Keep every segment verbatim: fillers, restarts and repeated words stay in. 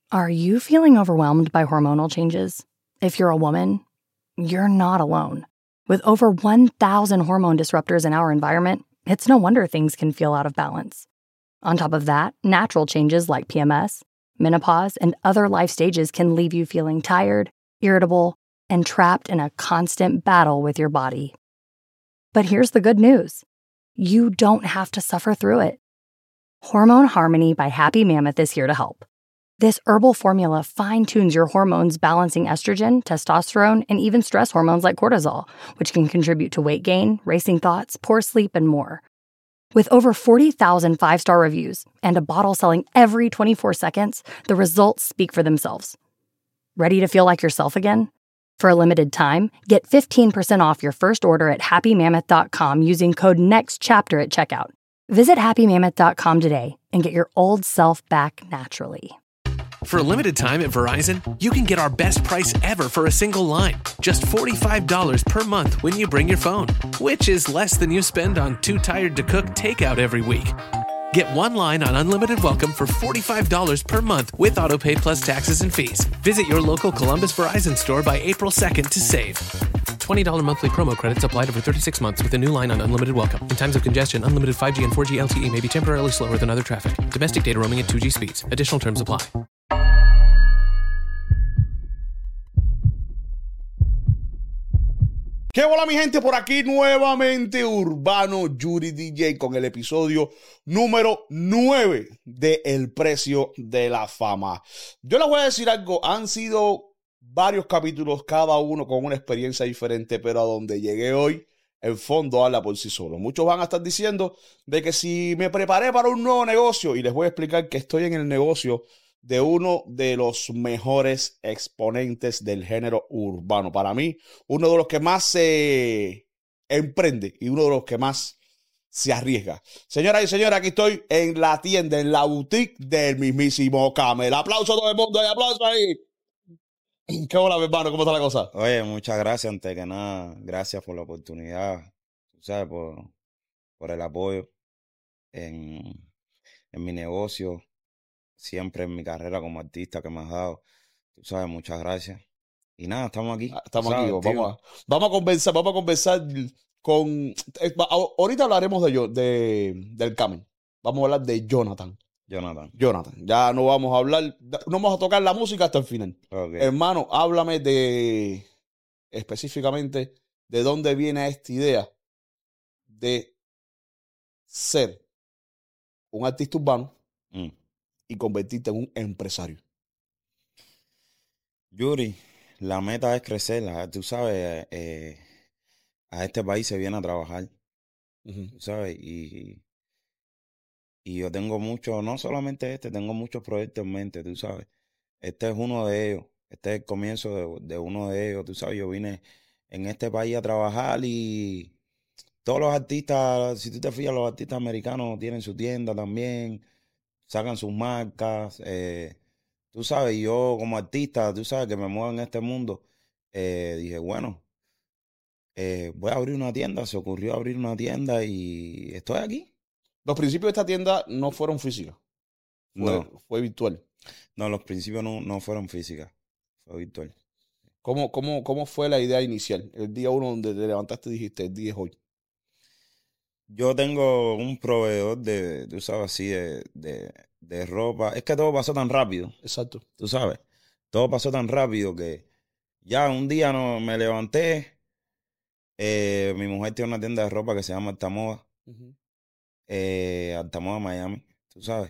Are you feeling overwhelmed by hormonal changes? If you're a woman, you're not alone. With over one thousand hormone disruptors in our environment, it's no wonder things can feel out of balance. On top of that, natural changes like P M S, menopause, and other life stages can leave you feeling tired, irritable, and trapped in a constant battle with your body. But here's the good news. You don't have to suffer through it. Hormone Harmony by Happy Mammoth is here to help. This herbal formula fine-tunes your hormones, balancing estrogen, testosterone, and even stress hormones like cortisol, which can contribute to weight gain, racing thoughts, poor sleep, and more. With over forty thousand five-star reviews and a bottle selling every twenty-four seconds, the results speak for themselves. Ready to feel like yourself again? For a limited time, get fifteen percent off your first order at happy mammoth dot com using code NEXTCHAPTER at checkout. Visit happy mammoth dot com today and get your old self back naturally. For a limited time at Verizon, you can get our best price ever for a single line. Just forty-five dollars per month when you bring your phone, which is less than you spend on Too Tired to Cook takeout every week. Get one line on Unlimited Welcome for forty-five dollars per month with AutoPay plus taxes and fees. Visit your local Columbus Verizon store by April second to save. twenty dollars monthly promo credits applied over thirty-six months with a new line on Unlimited Welcome. In times of congestion, unlimited five G and four G L T E may be temporarily slower than other traffic. Domestic data roaming at two G speeds. Additional terms apply. ¿Qué hola mi gente? Por aquí nuevamente Urbano Yuri D J con el episodio número nueve de El Precio de la Fama. Yo les voy a decir algo, han sido varios capítulos, cada uno con una experiencia diferente, pero a donde llegué hoy, el fondo habla por sí solo. Muchos van a estar diciendo de que si me preparé para un nuevo negocio, y les voy a explicar que estoy en el negocio de uno de los mejores exponentes del género urbano. Para mí, uno de los que más se emprende y uno de los que más se arriesga. Señoras y señores, aquí estoy en la tienda, en la boutique del mismísimo Camel. Aplauso a todo el mundo, hay aplauso ahí. ¿Qué hola, mi hermano? ¿Cómo está la cosa? Oye, muchas gracias, antes que nada, gracias por la oportunidad, tú sabes, por, por el apoyo en, en mi negocio, siempre en mi carrera como artista que me has dado, tú sabes, muchas gracias. Y nada, estamos aquí. Estamos sabes, aquí, vamos a, vamos a conversar, vamos a conversar con, eh, ahorita hablaremos de yo, de, del Camel, vamos a hablar de Jonathan. Jonathan. Jonathan, ya no vamos a hablar, no vamos a tocar la música hasta el final. Okay. Hermano, háblame de, específicamente, de dónde viene esta idea de ser un artista urbano mm. y convertirte en un empresario. Yuri, la meta es crecer, tú sabes, eh, a este país se viene a trabajar, uh-huh. tú sabes, y... Y yo tengo mucho, no solamente este, tengo muchos proyectos en mente, tú sabes. Este es uno de ellos, este es el comienzo de, de uno de ellos, tú sabes. Yo vine en este país a trabajar y todos los artistas, si tú te fijas, los artistas americanos tienen su tienda también, sacan sus marcas. Eh, tú sabes, yo como artista, tú sabes que me muevo en este mundo, eh, dije, bueno, eh, voy a abrir una tienda, se ocurrió abrir una tienda y estoy aquí. Los principios de esta tienda no fueron físicas. Fue, no. Fue virtual. No, los principios no, no fueron físicas. Fue virtual. ¿Cómo, cómo, ¿Cómo fue la idea inicial? El día uno donde te levantaste y dijiste, el día es hoy. Yo tengo un proveedor de, tú sabes, así, de, de, de ropa. Es que todo pasó tan rápido. Exacto. Tú sabes. Todo pasó tan rápido que ya un día no, me levanté. Eh, mi mujer tiene una tienda de ropa que se llama Altamoda. Uh-huh. Eh, Altamoda Miami, tú sabes.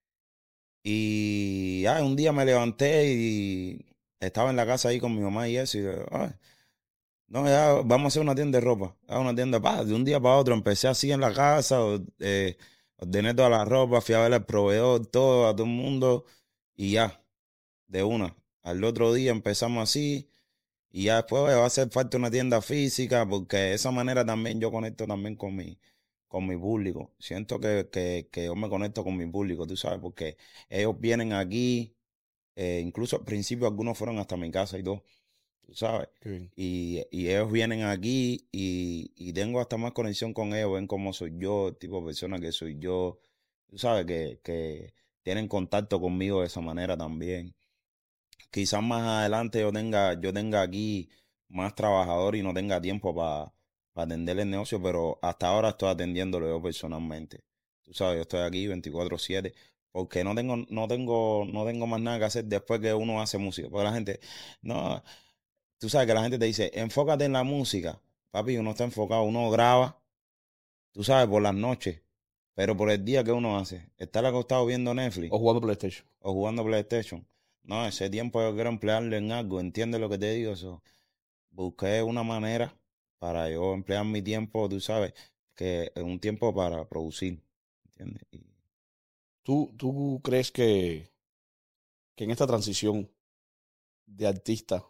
Y ya un día me levanté y estaba en la casa ahí con mi mamá y eso. Y ay, no, ya vamos a hacer una tienda de ropa. Una tienda, pa, de un día para otro. Empecé así en la casa, eh, ordené toda la ropa, fui a ver al proveedor, todo, a todo el mundo. Y ya, de una. Al otro día empezamos así. Y ya después va a hacer falta una tienda física, porque de esa manera también yo conecto también con mi, con mi público. Siento que, que, que yo me conecto con mi público, tú sabes, porque ellos vienen aquí, eh, incluso al principio algunos fueron hasta mi casa y todo, tú sabes. Y, y ellos vienen aquí y, y tengo hasta más conexión con ellos, ven cómo soy yo, el tipo de persona que soy yo, tú sabes, que, que, tienen contacto conmigo de esa manera también. Quizás más adelante yo tenga, yo tenga aquí más trabajadores y no tenga tiempo para atender el negocio, pero hasta ahora estoy atendiéndolo yo personalmente. Tú sabes, yo estoy aquí veinticuatro siete porque no tengo, no tengo, no tengo más nada que hacer después que uno hace música. Porque la gente, no, tú sabes que la gente te dice, enfócate en la música. Papi, uno está enfocado, uno graba, tú sabes, por las noches, pero por el día que uno hace, estar acostado viendo Netflix O jugando PlayStation. o jugando PlayStation. No, ese tiempo yo quiero emplearlo en algo, ¿entiendes lo que te digo? So, busqué una manera para yo emplear mi tiempo, tú sabes, que es un tiempo para producir, ¿entiendes? Y ¿Tú, tú crees que, que en esta transición de artista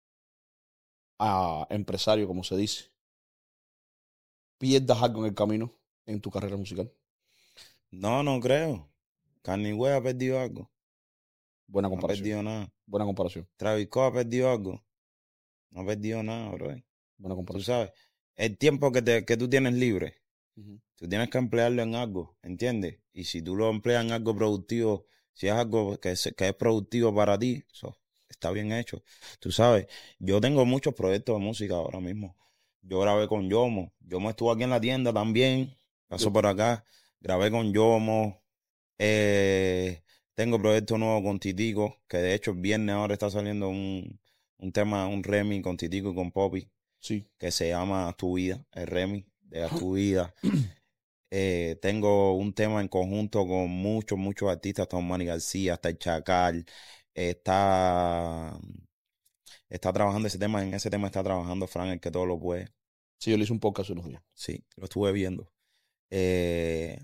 a empresario, como se dice, pierdas algo en el camino en tu carrera musical? no, no creo. Kanye West ha perdido algo. Buena No ha comparación. perdido nada. Buena comparación. Travis Scott ha perdido algo. No ha perdido nada, bro. Buena Tú comparación. sabes, el tiempo que, te, que tú tienes libre, Ujú. tú tienes que emplearlo en algo, ¿entiendes? Y si tú lo empleas en algo productivo, si es algo que es, que es productivo para ti, eso está bien hecho. Tú sabes, yo tengo muchos proyectos de música ahora mismo. Yo grabé con Yomo. Yomo estuvo aquí en la tienda también. Pasó Yo- por acá. Grabé con Yomo. Eh, tengo proyecto nuevo con Titico, que de hecho el viernes ahora está saliendo un, un tema, un remix con Titico y con Poppy, Sí. que se llama Tu Vida, el remix de Tu Vida. Eh, tengo un tema en conjunto con muchos, muchos artistas, Tom Manny García, está el Chacal, está, está trabajando ese tema, en ese tema está trabajando Frank, el que todo lo puede. Sí, yo le hice un podcast hace unos días. Sí, lo estuve viendo. Eh,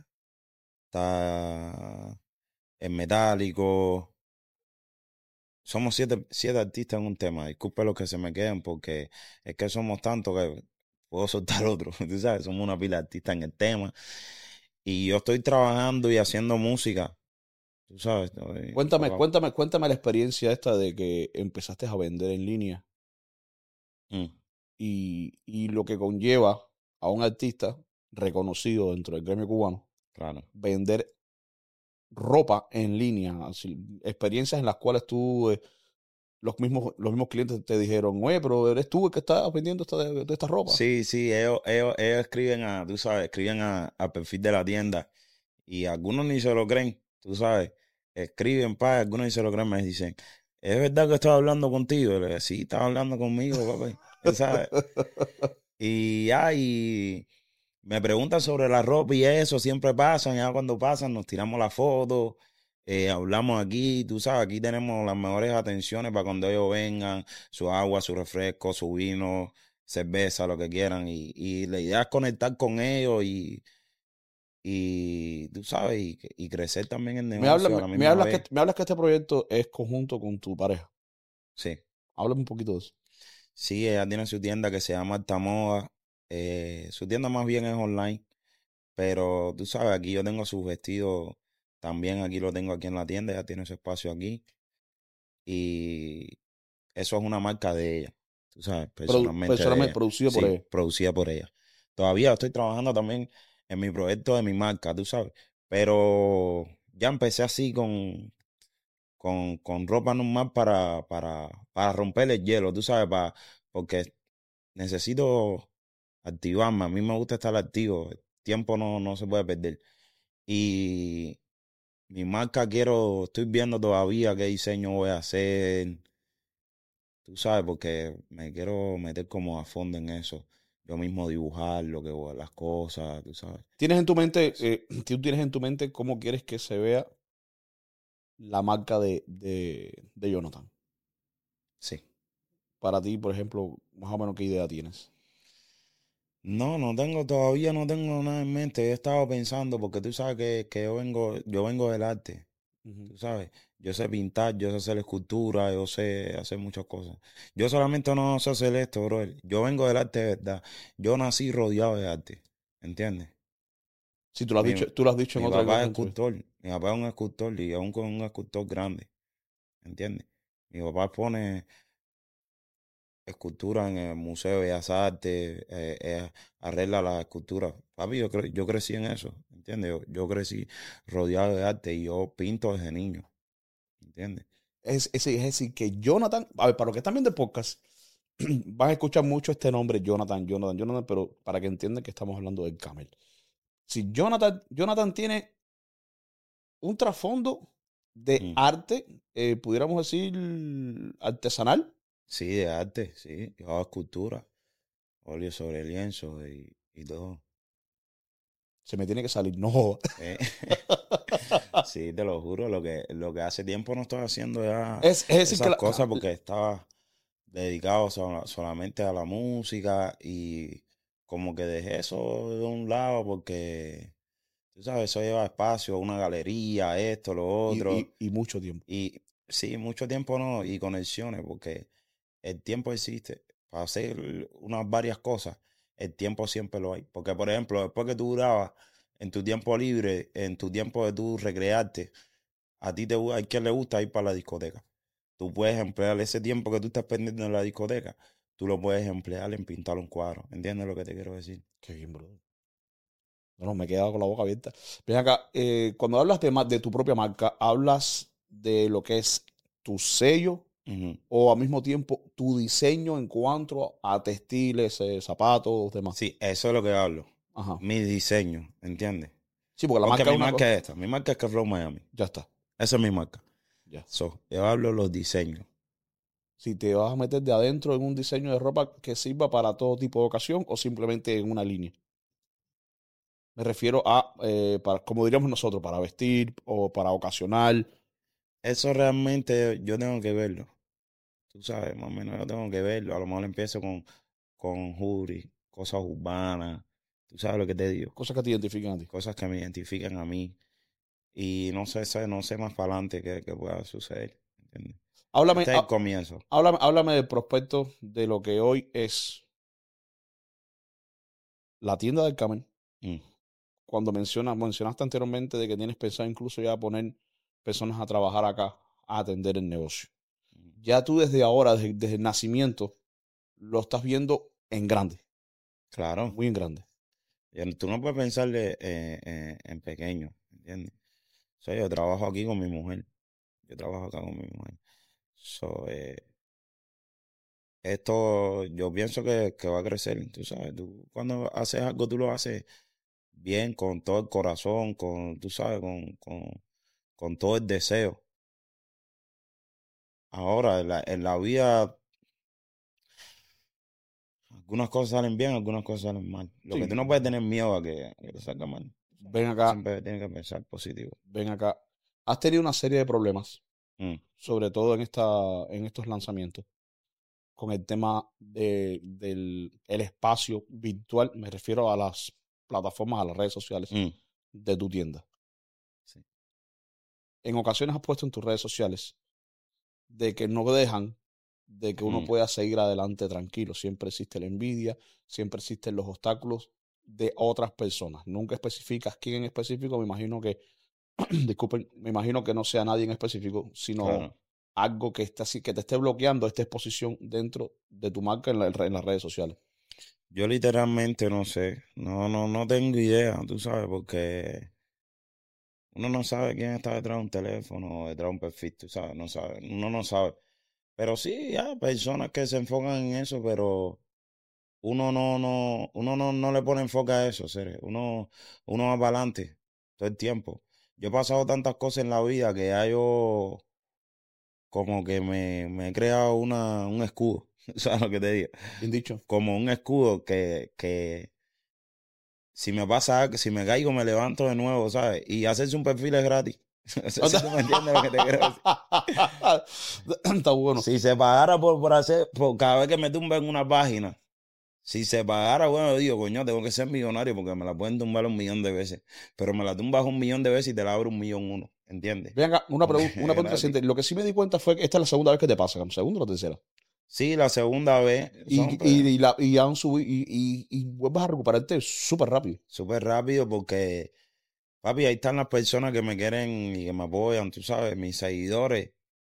está en Metálico. Somos siete, siete artistas en un tema. Disculpe los que se me queden porque es que somos tantos que puedo soltar otro. Tú sabes, somos una pila de artistas en el tema. Y yo estoy trabajando y haciendo música. Tú sabes. Estoy Cuéntame, enfocado. cuéntame, cuéntame la experiencia esta de que empezaste a vender en línea Mm, y, y lo que conlleva a un artista reconocido dentro del gremio cubano claro. vender ropa en línea, así, experiencias en las cuales tú, eh, los mismos, los mismos clientes te dijeron, oye, pero eres tú el que estás vendiendo esta, de, de esta ropa. Sí, sí, ellos, ellos, ellos escriben a, tú sabes, escriben a, al perfil de la tienda y algunos ni se lo creen, tú sabes. Escriben, pa, algunos ni se lo creen, me dicen, ¿es verdad que estaba hablando contigo? Y le digo, sí, estaba hablando conmigo, papi. Tú sabes. Y ya, y me preguntan sobre la ropa y eso, siempre pasan, ya cuando pasan nos tiramos la foto, eh, hablamos aquí, tú sabes, aquí tenemos las mejores atenciones para cuando ellos vengan, su agua, su refresco, su vino, cerveza, lo que quieran, y, y la idea es conectar con ellos y, y tú sabes, y, y crecer también el Me, habla, negocio a me, la me misma hablas vez. que, me hablas que este proyecto es conjunto con tu pareja. Sí, Háblame un poquito de eso. sí, ella tiene su tienda que se llama Alta Moda, eh, su tienda más bien es online. Pero tú sabes, aquí yo tengo sus vestidos, también aquí lo tengo aquí en la tienda, ella tiene su espacio aquí. Y eso es una marca de ella, tú sabes, Produ- personalmente de personalmente ella. producido por Sí, ella. producida por ella. Todavía estoy trabajando también en mi proyecto de mi marca, tú sabes. Pero ya empecé así con, con, con ropa normal para, para, para romper el hielo, tú sabes, para, porque necesito activarme. A mí me gusta estar activo. El tiempo no, no se puede perder. Y mi marca quiero, estoy viendo todavía qué diseño voy a hacer. Tú sabes, porque me quiero meter como a fondo en eso. Yo mismo dibujar lo que voy- las cosas, tú sabes. ¿Tienes en tu mente, eh, tú tienes en tu mente cómo quieres que se vea la marca de, de, de Jonathan? Sí. Para ti, por ejemplo, más o menos qué idea tienes. No, no tengo, todavía no tengo nada en mente. He estado pensando, porque tú sabes que, que yo vengo, yo vengo del arte. Ujú. Tú sabes, yo sé pintar, yo sé hacer escultura, yo sé hacer muchas cosas. Yo solamente no sé hacer esto, bro. Yo vengo del arte de verdad. Yo nací rodeado de arte, ¿entiendes? Sí, tú lo has Mi, dicho, tú lo has dicho en mi otra, en papá otra es entrevista. escultor, mi papá es un escultor y aún con un escultor grande, ¿entiendes? Mi papá pone escultura en el Museo de Bellas Artes, eh, eh, arregla las esculturas. Papi, yo, cre yo crecí en eso, ¿entiendes? Yo, yo crecí rodeado de arte y yo pinto desde niño, ¿entiendes? Es, es, es decir, que Jonathan, a ver, para los que están viendo el podcast, van a escuchar mucho este nombre, Jonathan, Jonathan, Jonathan, pero para que entiendan que estamos hablando del Camel. Si Jonathan, Jonathan tiene un trasfondo de Mm. arte, eh, pudiéramos decir artesanal. Sí, de arte, sí. Yo hago escultura, óleo sobre lienzo y, y todo. Se me tiene que salir, no joda. Eh, Sí, te lo juro, lo que, lo que hace tiempo no estoy haciendo ya Es, es decir, esas que la- cosas porque estaba dedicado sola- solamente a la música y como que dejé eso de un lado porque, tú sabes, eso lleva espacio, una galería, esto, lo y, otro. y- y mucho tiempo. Y sí, mucho tiempo no, y conexiones, porque el tiempo existe para hacer unas varias cosas. El tiempo siempre lo hay. Porque, por ejemplo, después que tú grabas en tu tiempo libre, en tu tiempo de tú recrearte, a ti te gu- a quien le gusta ir para la discoteca. Tú puedes emplear ese tiempo que tú estás pendiente en la discoteca, tú lo puedes emplear en pintar un cuadro. ¿Entiendes lo que te quiero decir? Qué bien, bro. No, no, me he quedado con la boca abierta. Ven acá, eh, cuando hablas de, ma- de tu propia marca, ¿hablas de lo que es tu sello Ujú. o al mismo tiempo tu diseño en cuanto a textiles, eh, zapatos, demás? Sí, eso es lo que hablo. Ajá. Mi diseño, ¿entiendes? Sí, porque la Porque marca es mi una marca cosa. es esta. Mi marca es Caflow Miami. Ya está, Esa es mi marca. ya. So, yo hablo los diseños. Si te vas a meter de adentro en un diseño de ropa que sirva para todo tipo de ocasión o simplemente en una línea. Me refiero a, eh, para, como diríamos nosotros, para vestir o para ocasional. Eso realmente yo tengo que verlo. Tú sabes, más o menos yo tengo que verlo. A lo mejor empiezo con, con hoodie, cosas urbanas. Tú sabes lo que te digo. Cosas que te identifican a ti. Cosas que me identifican a mí. Y no sé, sé- no sé más para adelante qué, qué pueda suceder. ¿Entiendes? Háblame, Este es el há- comienzo. háblame, háblame del prospecto de lo que hoy es la tienda del Camel. Mm. Cuando mencionas, mencionaste anteriormente de que tienes pensado incluso ya poner personas a trabajar acá, a atender el negocio. Ya tú desde ahora, desde, desde el nacimiento, lo estás viendo en grande, Claro. muy en grande. Y tú no puedes pensarle eh, eh, en pequeño, ¿entiendes? O sea, yo trabajo aquí con mi mujer. Yo trabajo acá con mi mujer. So, eh, esto yo pienso que, que va a crecer, tú sabes. Tú, cuando haces algo, tú lo haces bien, con todo el corazón, con, tú sabes, con, con, con todo el deseo. Ahora, en la, en la vida, algunas cosas salen bien, algunas cosas salen mal. Lo Sí. que tú no puedes tener miedo a que, a que te salga mal. Ven acá, Siempre tienes que pensar positivo. ven acá. Has tenido una serie de problemas, Mm, sobre todo en, esta, en estos lanzamientos, con el tema de, del el espacio virtual. Me refiero a las plataformas, a las redes sociales mm, de tu tienda. sí. En ocasiones has puesto en tus redes sociales de que no dejan de que uno Mm. pueda seguir adelante tranquilo. Siempre existe la envidia, siempre existen los obstáculos de otras personas. Nunca especificas quién en específico. Me imagino que, disculpen, me imagino que no sea nadie en específico, sino Claro. algo que, está así, que te esté bloqueando esta exposición dentro de tu marca en, la- en las redes sociales. Yo literalmente no sé, no, no, no tengo idea, tú sabes, porque uno no sabe quién está detrás de un teléfono o detrás de un perfil, tú sabes, no sabe, uno no sabe. Pero sí, hay personas que se enfocan en eso, pero uno no, no, uno no, no le pone enfoque a eso, serio. Uno, uno va para adelante todo el tiempo. Yo he pasado tantas cosas en la vida que ya yo como que me, me he creado una, un escudo, ¿sabes lo que te digo? Bien dicho. Como un escudo que, que si me pasa, algo, si me caigo, me levanto de nuevo, ¿sabes? Y hacerse un perfil es gratis. No sé si tú me entiendes lo que te quiero decir. Está bueno. Si se pagara por, por hacer, por cada vez que me tumba en una página, si se pagara, bueno, digo, coño, tengo que ser millonario porque me la pueden tumbar un millón de veces. Pero me la tumbas un millón de veces y te la abro un millón uno, ¿entiendes? Ven acá, una, pregu- una pregunta Gratis. reciente. Lo que sí me di cuenta fue que esta es la segunda vez que te pasa, ¿la segunda o la tercera? Sí, la segunda vez, Y, son, pues, y, y, la, y han subido y, y, y vuelves a recuperarte súper rápido. súper rápido porque, papi, ahí están las personas que me quieren y que me apoyan, tú sabes, mis seguidores.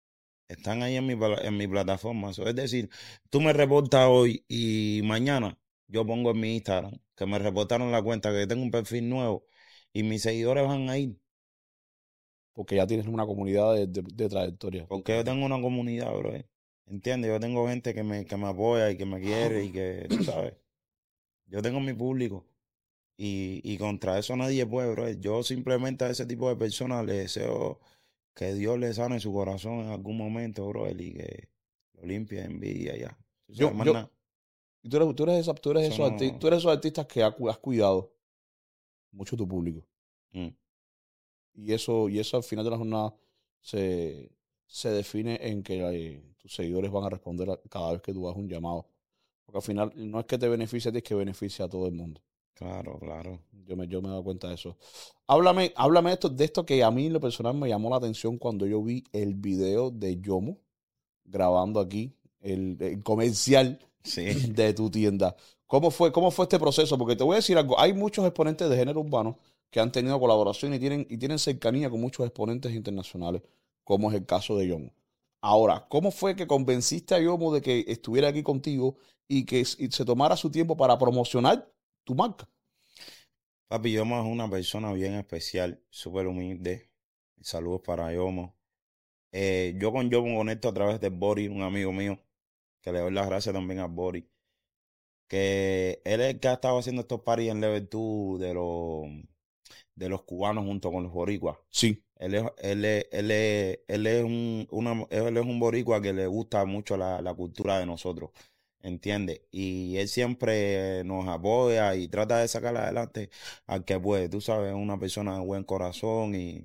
están ahí en mi, pla- en mi plataforma. So, es decir, tú me reportas hoy y mañana yo pongo en mi Instagram que me reportaron la cuenta, que tengo un perfil nuevo y mis seguidores van a ir. Porque ya tienes una comunidad de, de, de trayectoria. Porque yo tengo una comunidad, bro. ¿Entiendes? Yo tengo gente que me, que me apoya y que me quiere y que, tú sabes, yo tengo mi público. Y, y contra eso nadie puede, bro. Yo simplemente a ese tipo de personas le deseo que Dios le sane su corazón en algún momento, bro, y que lo limpie de envidia ya. Tú Yo, sabes, más yo, nada. tú eres, tú eres, esa- tú eres Eso esos arti- no. tú eres esos artistas que ha cu- has cuidado mucho tu público. Mm, Y eso, y eso al final de la jornada se, se define en que eh, tus seguidores van a responder a- cada vez que tú hagas un llamado. Porque al final no es que te beneficie a ti, es que beneficia a todo el mundo. claro, claro. Yo me, yo me he dado cuenta de eso. Háblame, háblame de esto, de esto que a mí en lo personal me llamó la atención cuando yo vi el video de Yomo grabando aquí el, el comercial Sí, de tu tienda. ¿Cómo fue, ¿Cómo fue este proceso? Porque te voy a decir algo, hay muchos exponentes de género urbano que han tenido colaboración y tienen, y tienen cercanía con muchos exponentes internacionales, como es el caso de Yomo. Ahora, ¿cómo fue que convenciste a Yomo de que estuviera aquí contigo y que s- y se tomara su tiempo para promocionar tu marca? papi, Yomo es una persona bien especial, súper humilde. Saludos para Yomo. Eh, yo con Yomo conecto a través de Bori, un amigo mío, que le doy las gracias también a Bori, que él es el que ha estado haciendo estos parties en Level dos de los, de los cubanos junto con los boricuas. Sí. Él es, él es, él es, él es un, una, él es un boricua que le gusta mucho la, la cultura de nosotros, ¿entiendes? Y él siempre nos apoya y trata de sacar adelante al que puede. Tú sabes, es una persona de buen corazón y,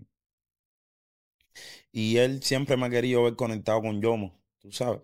y él siempre me ha querido ver conectado con Yomo, tú sabes.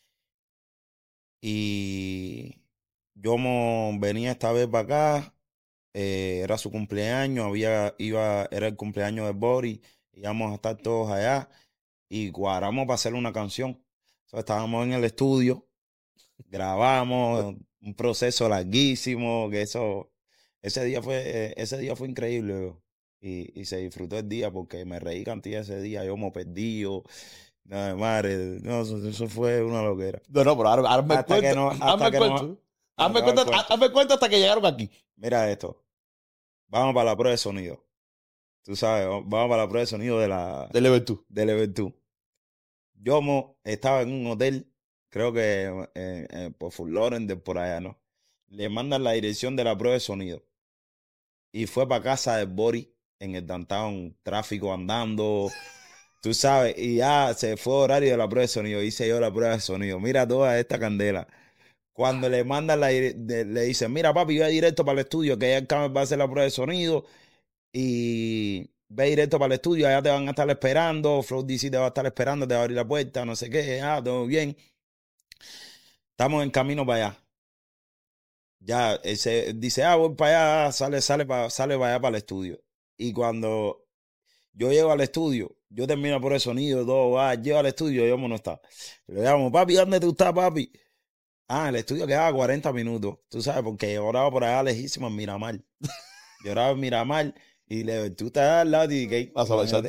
Y Yomo venía esta vez para acá, eh, era su cumpleaños, había, iba, era el cumpleaños de Bori, íbamos a estar todos allá y cuadramos para hacer una canción. O sea, estábamos en el estudio, grabamos, un proceso larguísimo, que eso, ese día fue, eh, ese día fue increíble, bro. Y, y se disfrutó el día porque me reí cantidad ese día, yo me perdido, nada de madre, no, eso, eso fue una loquera. No, no, pero ahora, ahora me Hasta que cuento, no, hazme hasta el que no, cuento. me Hazme acabo el cuenta, cuento. hazme cuenta hasta que llegaron aquí. Mira esto, vamos para la prueba de sonido. Tú sabes, vamos para la prueba de sonido de la, De Level dos. del Level dos. Yomo estaba en un hotel, creo que eh, eh, por Fort Lauderdale, por allá, ¿no? Le mandan la dirección de la prueba de sonido. Y fue para casa de Bori en el downtown, tráfico andando, tú sabes, y ya se fue horario de la prueba de sonido. Hice yo la prueba de sonido. Mira toda esta candela. Cuando le mandan la dire- de- le dicen, mira papi, ve directo para el estudio, que ya va a hacer la prueba de sonido. Y ve directo para el estudio, allá te van a estar esperando, Flow D C te va a estar esperando, te va a abrir la puerta, no sé qué, ah, todo bien. Estamos en camino para allá. Ya, ese dice, ah, voy para allá, sale, sale, para, sale para allá para el estudio. Y cuando yo llego al estudio, yo termino por el sonido, todo, va, llego al estudio, yo no está. Le llamo, papi, ¿dónde tú estás, papi? Ah, el estudio quedaba cuarenta minutos, tú sabes, porque yo oraba por allá lejísimo en Miramar. Yo oraba en Miramar y le tú estás al lado y que Vas a bachar.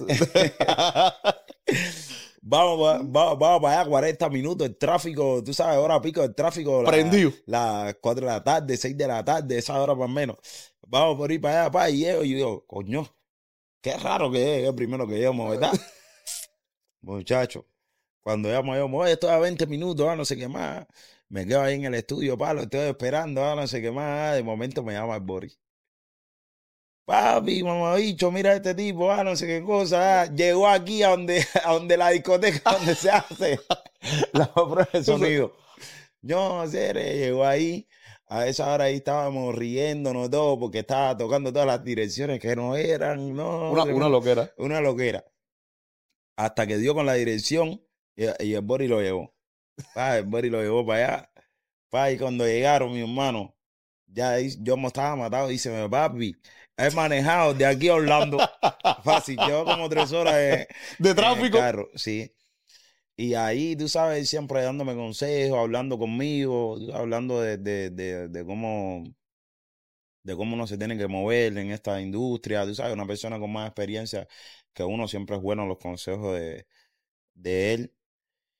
vamos, pa- vamos, vamos para allá, cuarenta minutos, el tráfico, tú sabes, hora pico del tráfico, la- Prendido. las cuatro de la tarde, seis de la tarde, esa hora más o menos. Vamos por ir para allá, pa, y llego, y yo digo, coño, qué raro que es el primero que llego, ¿verdad? Muchacho, cuando llamo yo, oye, estoy a veinte minutos, ah, no sé qué más. Me quedo ahí en el estudio, pa, lo estoy esperando, ah, no sé qué más. De momento me llama el Boris. Papi, mamabicho, mira este tipo, ah, no sé qué cosa. ah, Llegó aquí a donde, a donde la discoteca donde se hace la prueba de sonido. Yo no sé, eh, llegó ahí. A esa hora ahí estábamos riéndonos todo porque estaba tocando todas las direcciones que no eran, no. Una, una loquera. Una loquera. Hasta que dio con la dirección y, y el Bori lo llevó. Pa, el Bori lo llevó para allá. Pa, y cuando llegaron, mi hermano, ya ahí yo me estaba matado. Dice, papi, he manejado de aquí a Orlando. Fácil, llevo como tres horas de, De en el tráfico. carro, sí. Y ahí, tú sabes, siempre dándome consejos, hablando conmigo, hablando de, de, de, de cómo de cómo uno se tiene que mover en esta industria. Tú sabes, una persona con más experiencia que uno, siempre es bueno los consejos de, de él.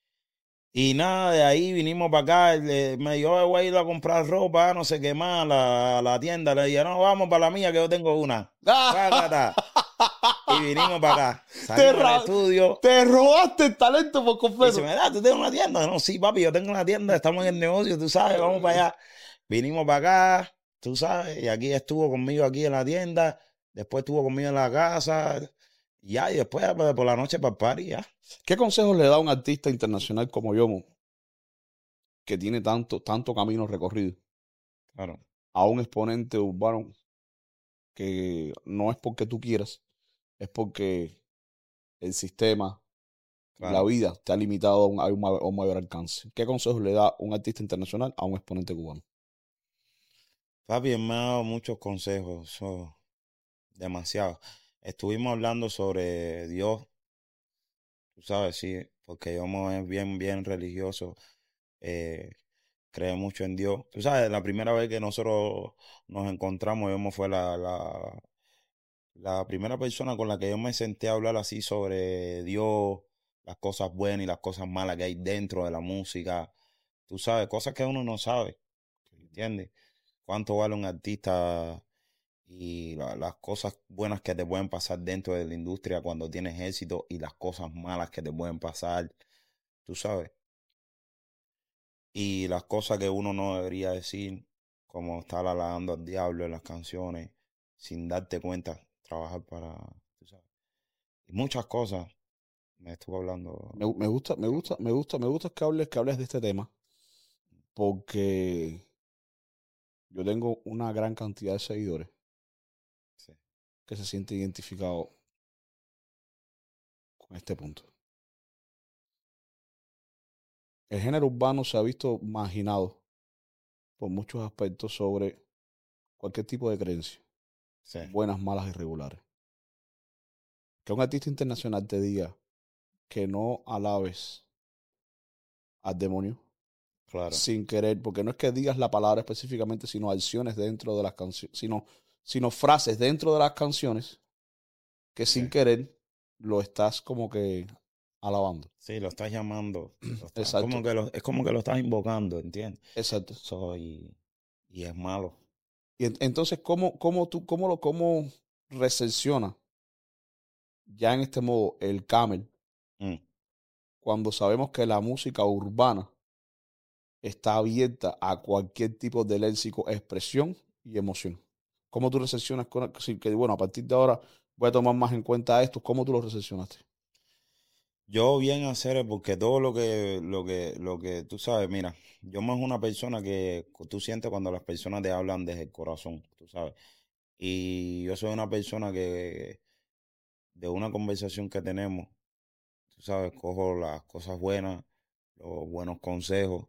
Y nada, de ahí vinimos para acá. Le, me dijo, voy a ir a comprar ropa, no sé qué más, a la, a la tienda. Le dije, no, vamos para la mía, que yo tengo una. Págata. Y vinimos para acá. Salimos al estudio. Te robaste el talento por Y completo. se me da, ¿tú tienes una tienda? No, sí, papi, yo tengo una tienda, estamos en el negocio, tú sabes, vamos para allá. Vinimos para acá, tú sabes, y aquí estuvo conmigo aquí en la tienda, después estuvo conmigo en la casa, y ya, y después pues, por la noche para el party, ya. ¿Qué consejos le da a un artista internacional como Yomo, que tiene tanto, tanto camino recorrido, Claro. a un exponente urbano que no es porque tú quieras, es porque el sistema, Claro. la vida te ha limitado a un, a un ma- a un mayor alcance? ¿Qué consejos le da un artista internacional a un exponente cubano? Papi, él me ha dado muchos consejos, so, demasiado. Estuvimos hablando sobre Dios, tú sabes, sí, porque yo me es bien, bien religioso, eh, cree mucho en Dios. Tú sabes, la primera vez que nosotros nos encontramos, yo me fue la, la, la primera persona con la que yo me senté a hablar así sobre Dios, las cosas buenas y las cosas malas que hay dentro de la música. Tú sabes, cosas que uno no sabe, ¿entiendes? Cuánto vale un artista y la- las cosas buenas que te pueden pasar dentro de la industria cuando tienes éxito y las cosas malas que te pueden pasar, tú sabes. Y las cosas que uno no debería decir, como estar alabando al diablo en las canciones, sin darte cuenta, trabajar para, tú sabes. Y muchas cosas me estuvo hablando. Me, me gusta, me gusta, me gusta, me gusta que hables, que hables de este tema, porque yo tengo una gran cantidad de seguidores Sí, que se sienten identificados con este punto. El género urbano se ha visto marginado por muchos aspectos sobre cualquier tipo de creencia, sí, buenas, malas, irregulares. Que un artista internacional te diga que no alabes al demonio claro. sin querer, porque no es que digas la palabra específicamente, sino acciones dentro de las canciones, sino, sino frases dentro de las canciones que sin Sí. querer lo estás como que alabando. Sí, lo estás llamando. Lo estás- Exacto. como que lo- es como que lo estás invocando, ¿entiendes? Exacto. Soy, y es malo. Y en- entonces, ¿cómo, cómo tú, cómo lo, cómo recepciona ya en este modo el Camel Mm. cuando sabemos que la música urbana está abierta a cualquier tipo de léxico, expresión y emoción? ¿Cómo tú recepcionas con, sí, que bueno, a partir de ahora voy a tomar más en cuenta esto? ¿Cómo tú lo recepcionaste? Yo bien hacer porque todo lo que, lo que, lo que tú sabes, mira, yo más una persona que tú sientes cuando las personas te hablan desde el corazón, tú sabes. Y yo soy una persona que de una conversación que tenemos, tú sabes, cojo las cosas buenas, los buenos consejos.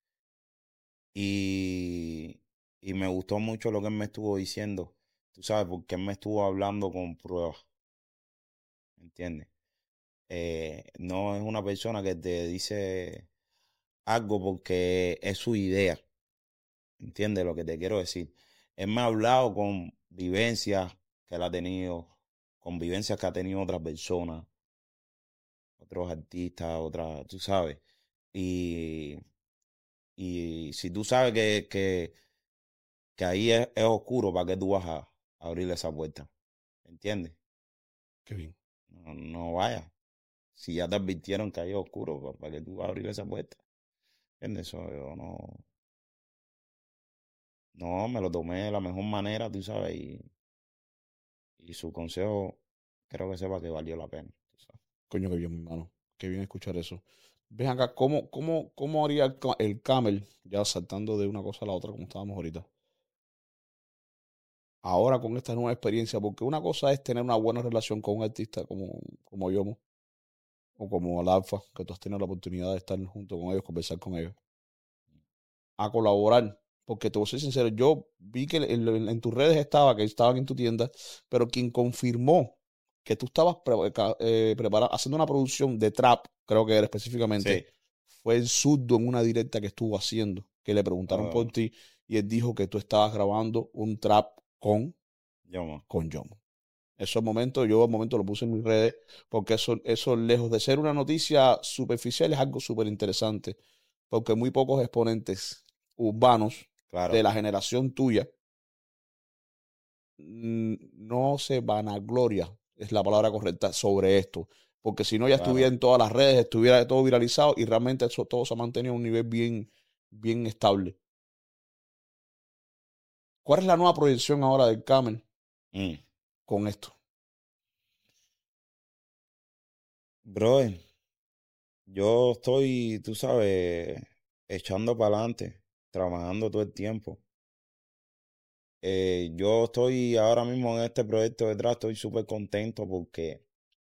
Y, y me gustó mucho lo que él me estuvo diciendo, tú sabes, porque él me estuvo hablando con pruebas, ¿entiendes? Eh, no es una persona que te dice algo porque es su idea, ¿entiendes lo que te quiero decir? Él me ha hablado con vivencias que él ha tenido, con vivencias que ha tenido otras personas, otros artistas, otras, tú sabes. Y, y si tú sabes que, que, que ahí es, es oscuro, ¿para qué tú vas a abrirle esa puerta? ¿Entiendes? Qué bien. No, no vayas. Si ya te advirtieron que ahí es oscuro, ¿para para qué tú vas a abrir esa puerta? ¿Entiendes? Eso yo no, no, me lo tomé de la mejor manera, tú sabes, y, y su consejo creo que sepa que valió la pena, tú sabes. Coño, qué bien, mi hermano. Qué bien escuchar eso. Ven acá, ¿cómo, cómo, cómo haría el, ca- el Camel, ya saltando de una cosa a la otra, como estábamos ahorita? Ahora con esta nueva experiencia, porque una cosa es tener una buena relación con un artista como, como Yomo o como el Alfa, que tú has tenido la oportunidad de estar junto con ellos, conversar con ellos, a colaborar. Porque te voy a ser sincero, yo vi que en, en- en tus redes estaba, que estaban en tu tienda, pero quien confirmó que tú estabas pre- ca- eh, prepara- haciendo una producción de trap, creo que era específicamente, Sí, fue el Zurdo en una directa que estuvo haciendo, que le preguntaron ah, por ti y él dijo que tú estabas grabando un trap con, yo, mo. con Yomo. Esos momentos, yo al momento lo puse en mis redes, porque eso, eso lejos de ser una noticia superficial es algo súper interesante, porque muy pocos exponentes urbanos de Claro, la generación tuya mm, no se vanagloria, es la palabra correcta, sobre esto, porque si no ya estuviera claro. en todas las redes, estuviera todo viralizado y realmente eso todo se ha mantenido a un nivel bien, bien estable. ¿Cuál es la nueva proyección ahora del Camel Mm. con esto? Brother, yo estoy, tú sabes, echando para adelante, trabajando todo el tiempo. Eh, yo estoy ahora mismo en este proyecto detrás, estoy súper contento porque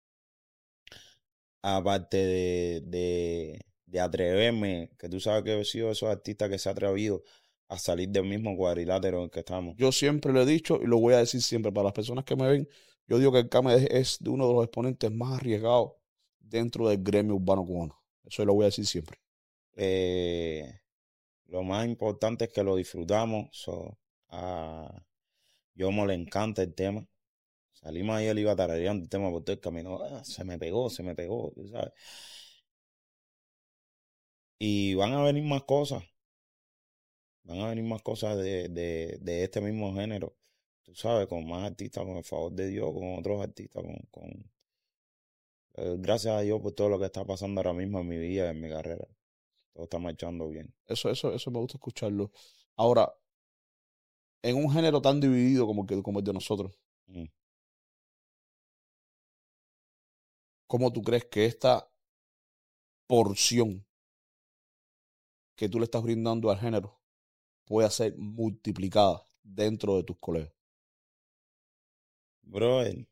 aparte de, de, de atreverme, que tú sabes que he sido esos artistas que se ha atrevido a salir del mismo cuadrilátero en el que estamos. Yo siempre lo he dicho y lo voy a decir siempre para las personas que me ven. Yo digo que el Camel es, es de uno de los exponentes más arriesgados dentro del gremio urbano cubano. Eso lo voy a decir siempre. Eh, lo más importante es que lo disfrutamos. So, a Yomo le encanta el tema. Salimos ahí, él iba tarareando el tema por todo el camino. Ah, se me pegó, se me pegó, tú sabes. Y van a venir más cosas. Van a venir más cosas de, de, de este mismo género. Tú sabes, con más artistas, con el favor de Dios, con otros artistas, con, con eh, gracias a Dios por todo lo que está pasando ahora mismo en mi vida, en mi carrera. Todo está marchando bien. Eso, eso, eso me gusta escucharlo. Ahora, en un género tan dividido como, que, como el de nosotros, Mm. ¿cómo tú crees que esta porción que tú le estás brindando al género puede ser multiplicada dentro de tus colegas? Brother,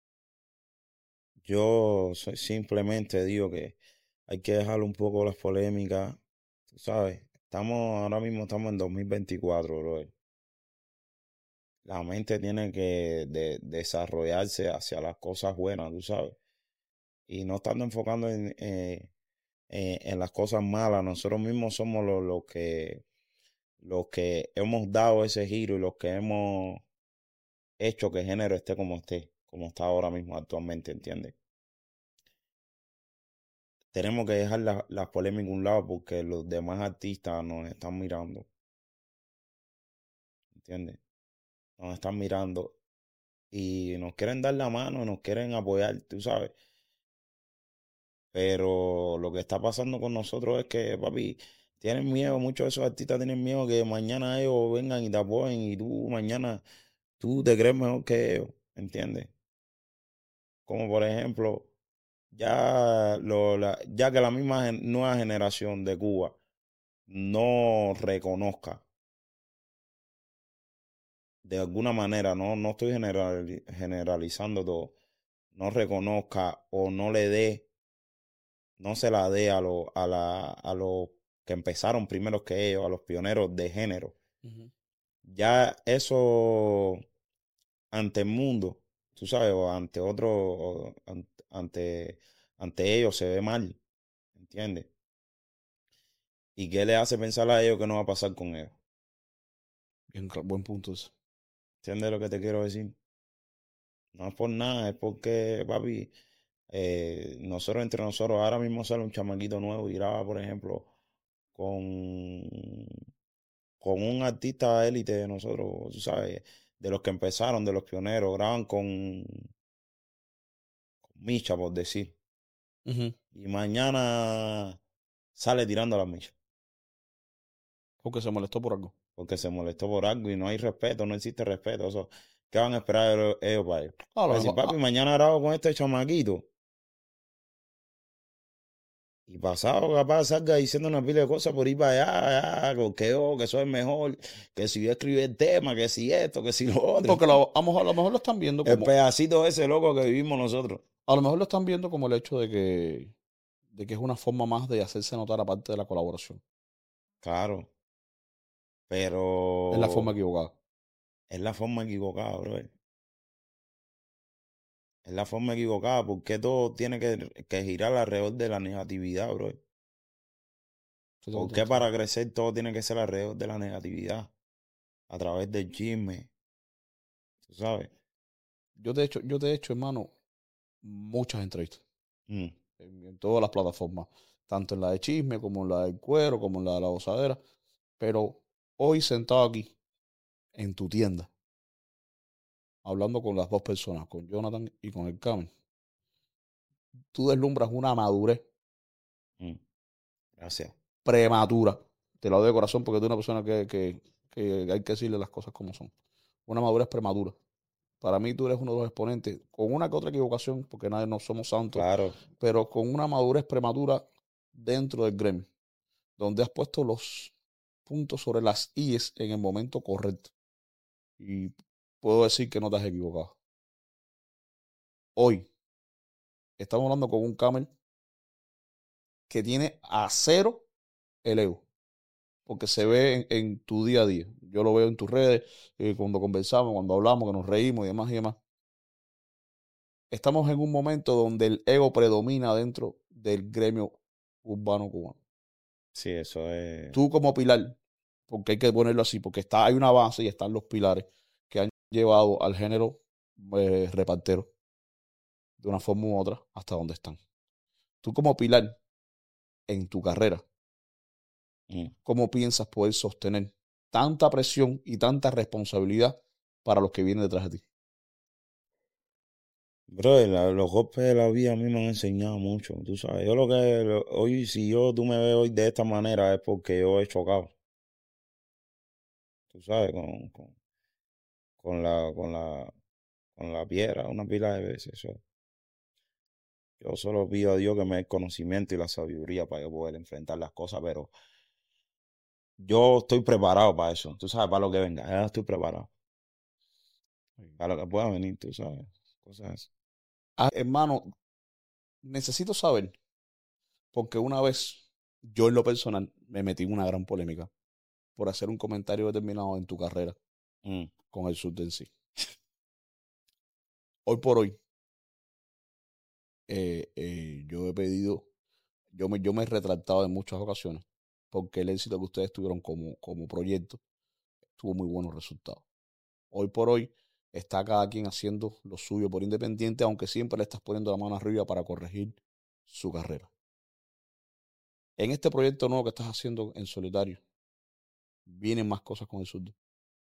yo soy- simplemente digo que hay que dejar un poco las polémicas. Tú sabes, estamos, ahora mismo estamos en dos mil veinticuatro, brother. La mente tiene que de- desarrollarse hacia las cosas buenas, tú sabes. Y no estando enfocando en, eh, eh, en las cosas malas. Nosotros mismos somos los, los que, los que hemos dado ese giro y los que hemos hecho que el género esté como esté, como está ahora mismo actualmente, ¿entiendes? Tenemos que dejar la- las polémicas a un lado porque los demás artistas nos están mirando, ¿entiendes? Nos están mirando y nos quieren dar la mano, nos quieren apoyar, tú sabes. Pero lo que está pasando con nosotros es que, papi, tienen miedo, muchos de esos artistas tienen miedo que mañana ellos vengan y te apoyen y tú mañana tú te crees mejor que ellos, ¿entiendes? Como por ejemplo, ya, lo, la- ya que la misma gen- nueva generación de Cuba no reconozca de alguna manera, no, no estoy generali- generalizando todo, no reconozca o no le dé, no se la dé a, lo- a, la, a los que empezaron primero que ellos, a los pioneros de género. Ujú. Ya eso ante el mundo, tú sabes, o ante otro, o an- ante, ante ellos se ve mal, ¿entiendes? ¿Y qué le hace pensar a ellos que no va a pasar con ellos? Bien, cla- buen punto ese. ¿Entiendes lo que te quiero decir? No es por nada, es porque, papi, eh, nosotros entre nosotros, ahora mismo sale un chamaquito nuevo y graba, por ejemplo, con, con un artista élite de nosotros, tú sabes, de los que empezaron, de los pioneros, graban con, con Micha, por decir. Ujú. Y mañana sale tirando las Micha, Porque se molestó por algo. porque se molestó por algo y no hay respeto, no existe respeto. Eso, ¿qué van a esperar ellos, ellos para ellos? A Va lo a decir, mejor, papi, a, mañana grabo con este chamaquito. Y pasado capaz salga diciendo una pila de cosas por ir para allá, ya, que yo, que soy mejor, que si yo escribí el tema, que si esto, que si lo otro. porque lo- a, lo mejor, a lo mejor lo están viendo El como, pedacito ese loco que vivimos nosotros. a lo mejor lo están viendo como el hecho de que, de que es una forma más de hacerse notar aparte de la colaboración. Claro, Es la forma pero equivocada. es la forma equivocada, bro. Es la forma equivocada porque todo tiene que, que girar alrededor de la negatividad, bro. Estoy de ¿Por acuerdo qué contigo. para crecer todo tiene que ser alrededor de la negatividad? A través del chisme, tú sabes. Yo te he hecho, yo te he hecho, hermano, muchas entrevistas. Mm. En, en todas las plataformas. Tanto en la de chisme, como en la del cuero, como en la de la gozadera. Pero hoy sentado aquí, en tu tienda, hablando con las dos personas, con Jonathan y con el Camel, tú deslumbras una madurez Mm. Gracias. prematura. Te lo doy de corazón porque tú eres una persona que, que, que hay que decirle las cosas como son. Una madurez prematura. Para mí tú eres uno de los exponentes, con una que otra equivocación, porque nadie no somos santos, Claro. pero con una madurez prematura dentro del gremio, donde has puesto los puntos sobre las íes en el momento correcto. Y puedo decir que no te has equivocado. Hoy estamos hablando con un Camel que tiene a cero el ego, porque se ve en, en tu día a día. Yo lo veo en tus redes, eh, cuando conversamos, cuando hablamos, que nos reímos y demás y demás. Estamos en un momento donde el ego predomina dentro del gremio urbano cubano. Sí, eso es. Tú como pilar, porque hay que ponerlo así, porque está, hay una base y están los pilares que han llevado al género eh, repartero de una forma u otra hasta donde están. Tú como pilar en tu carrera, Mm. ¿cómo piensas poder sostener tanta presión y tanta responsabilidad para los que vienen detrás de ti? Bro, la- los golpes de la vida a mí me han enseñado mucho, tú sabes. Yo lo que, lo- hoy, si yo, tú me ves hoy de esta manera es porque yo he chocado. Tú sabes, con, con, con la, con la, con la piedra, una pila de veces. Eso. Yo solo pido a Dios que me dé el conocimiento y la sabiduría para yo poder enfrentar las cosas, pero yo estoy preparado para eso, tú sabes, para lo que venga, ya estoy preparado. Para lo que pueda venir, tú sabes, cosas así. Ah, hermano, necesito saber, porque una vez yo en lo personal me metí en una gran polémica por hacer un comentario determinado en tu carrera Mm. con el sur de en sí. Hoy por hoy, eh, eh, yo he pedido, yo me, yo me he retractado en muchas ocasiones, porque el éxito que ustedes tuvieron como, como proyecto tuvo muy buenos resultados. Hoy por hoy está cada quien haciendo lo suyo por independiente, aunque siempre le estás poniendo la mano arriba para corregir su carrera. En este proyecto nuevo que estás haciendo en solitario, vienen más cosas con el zurdo.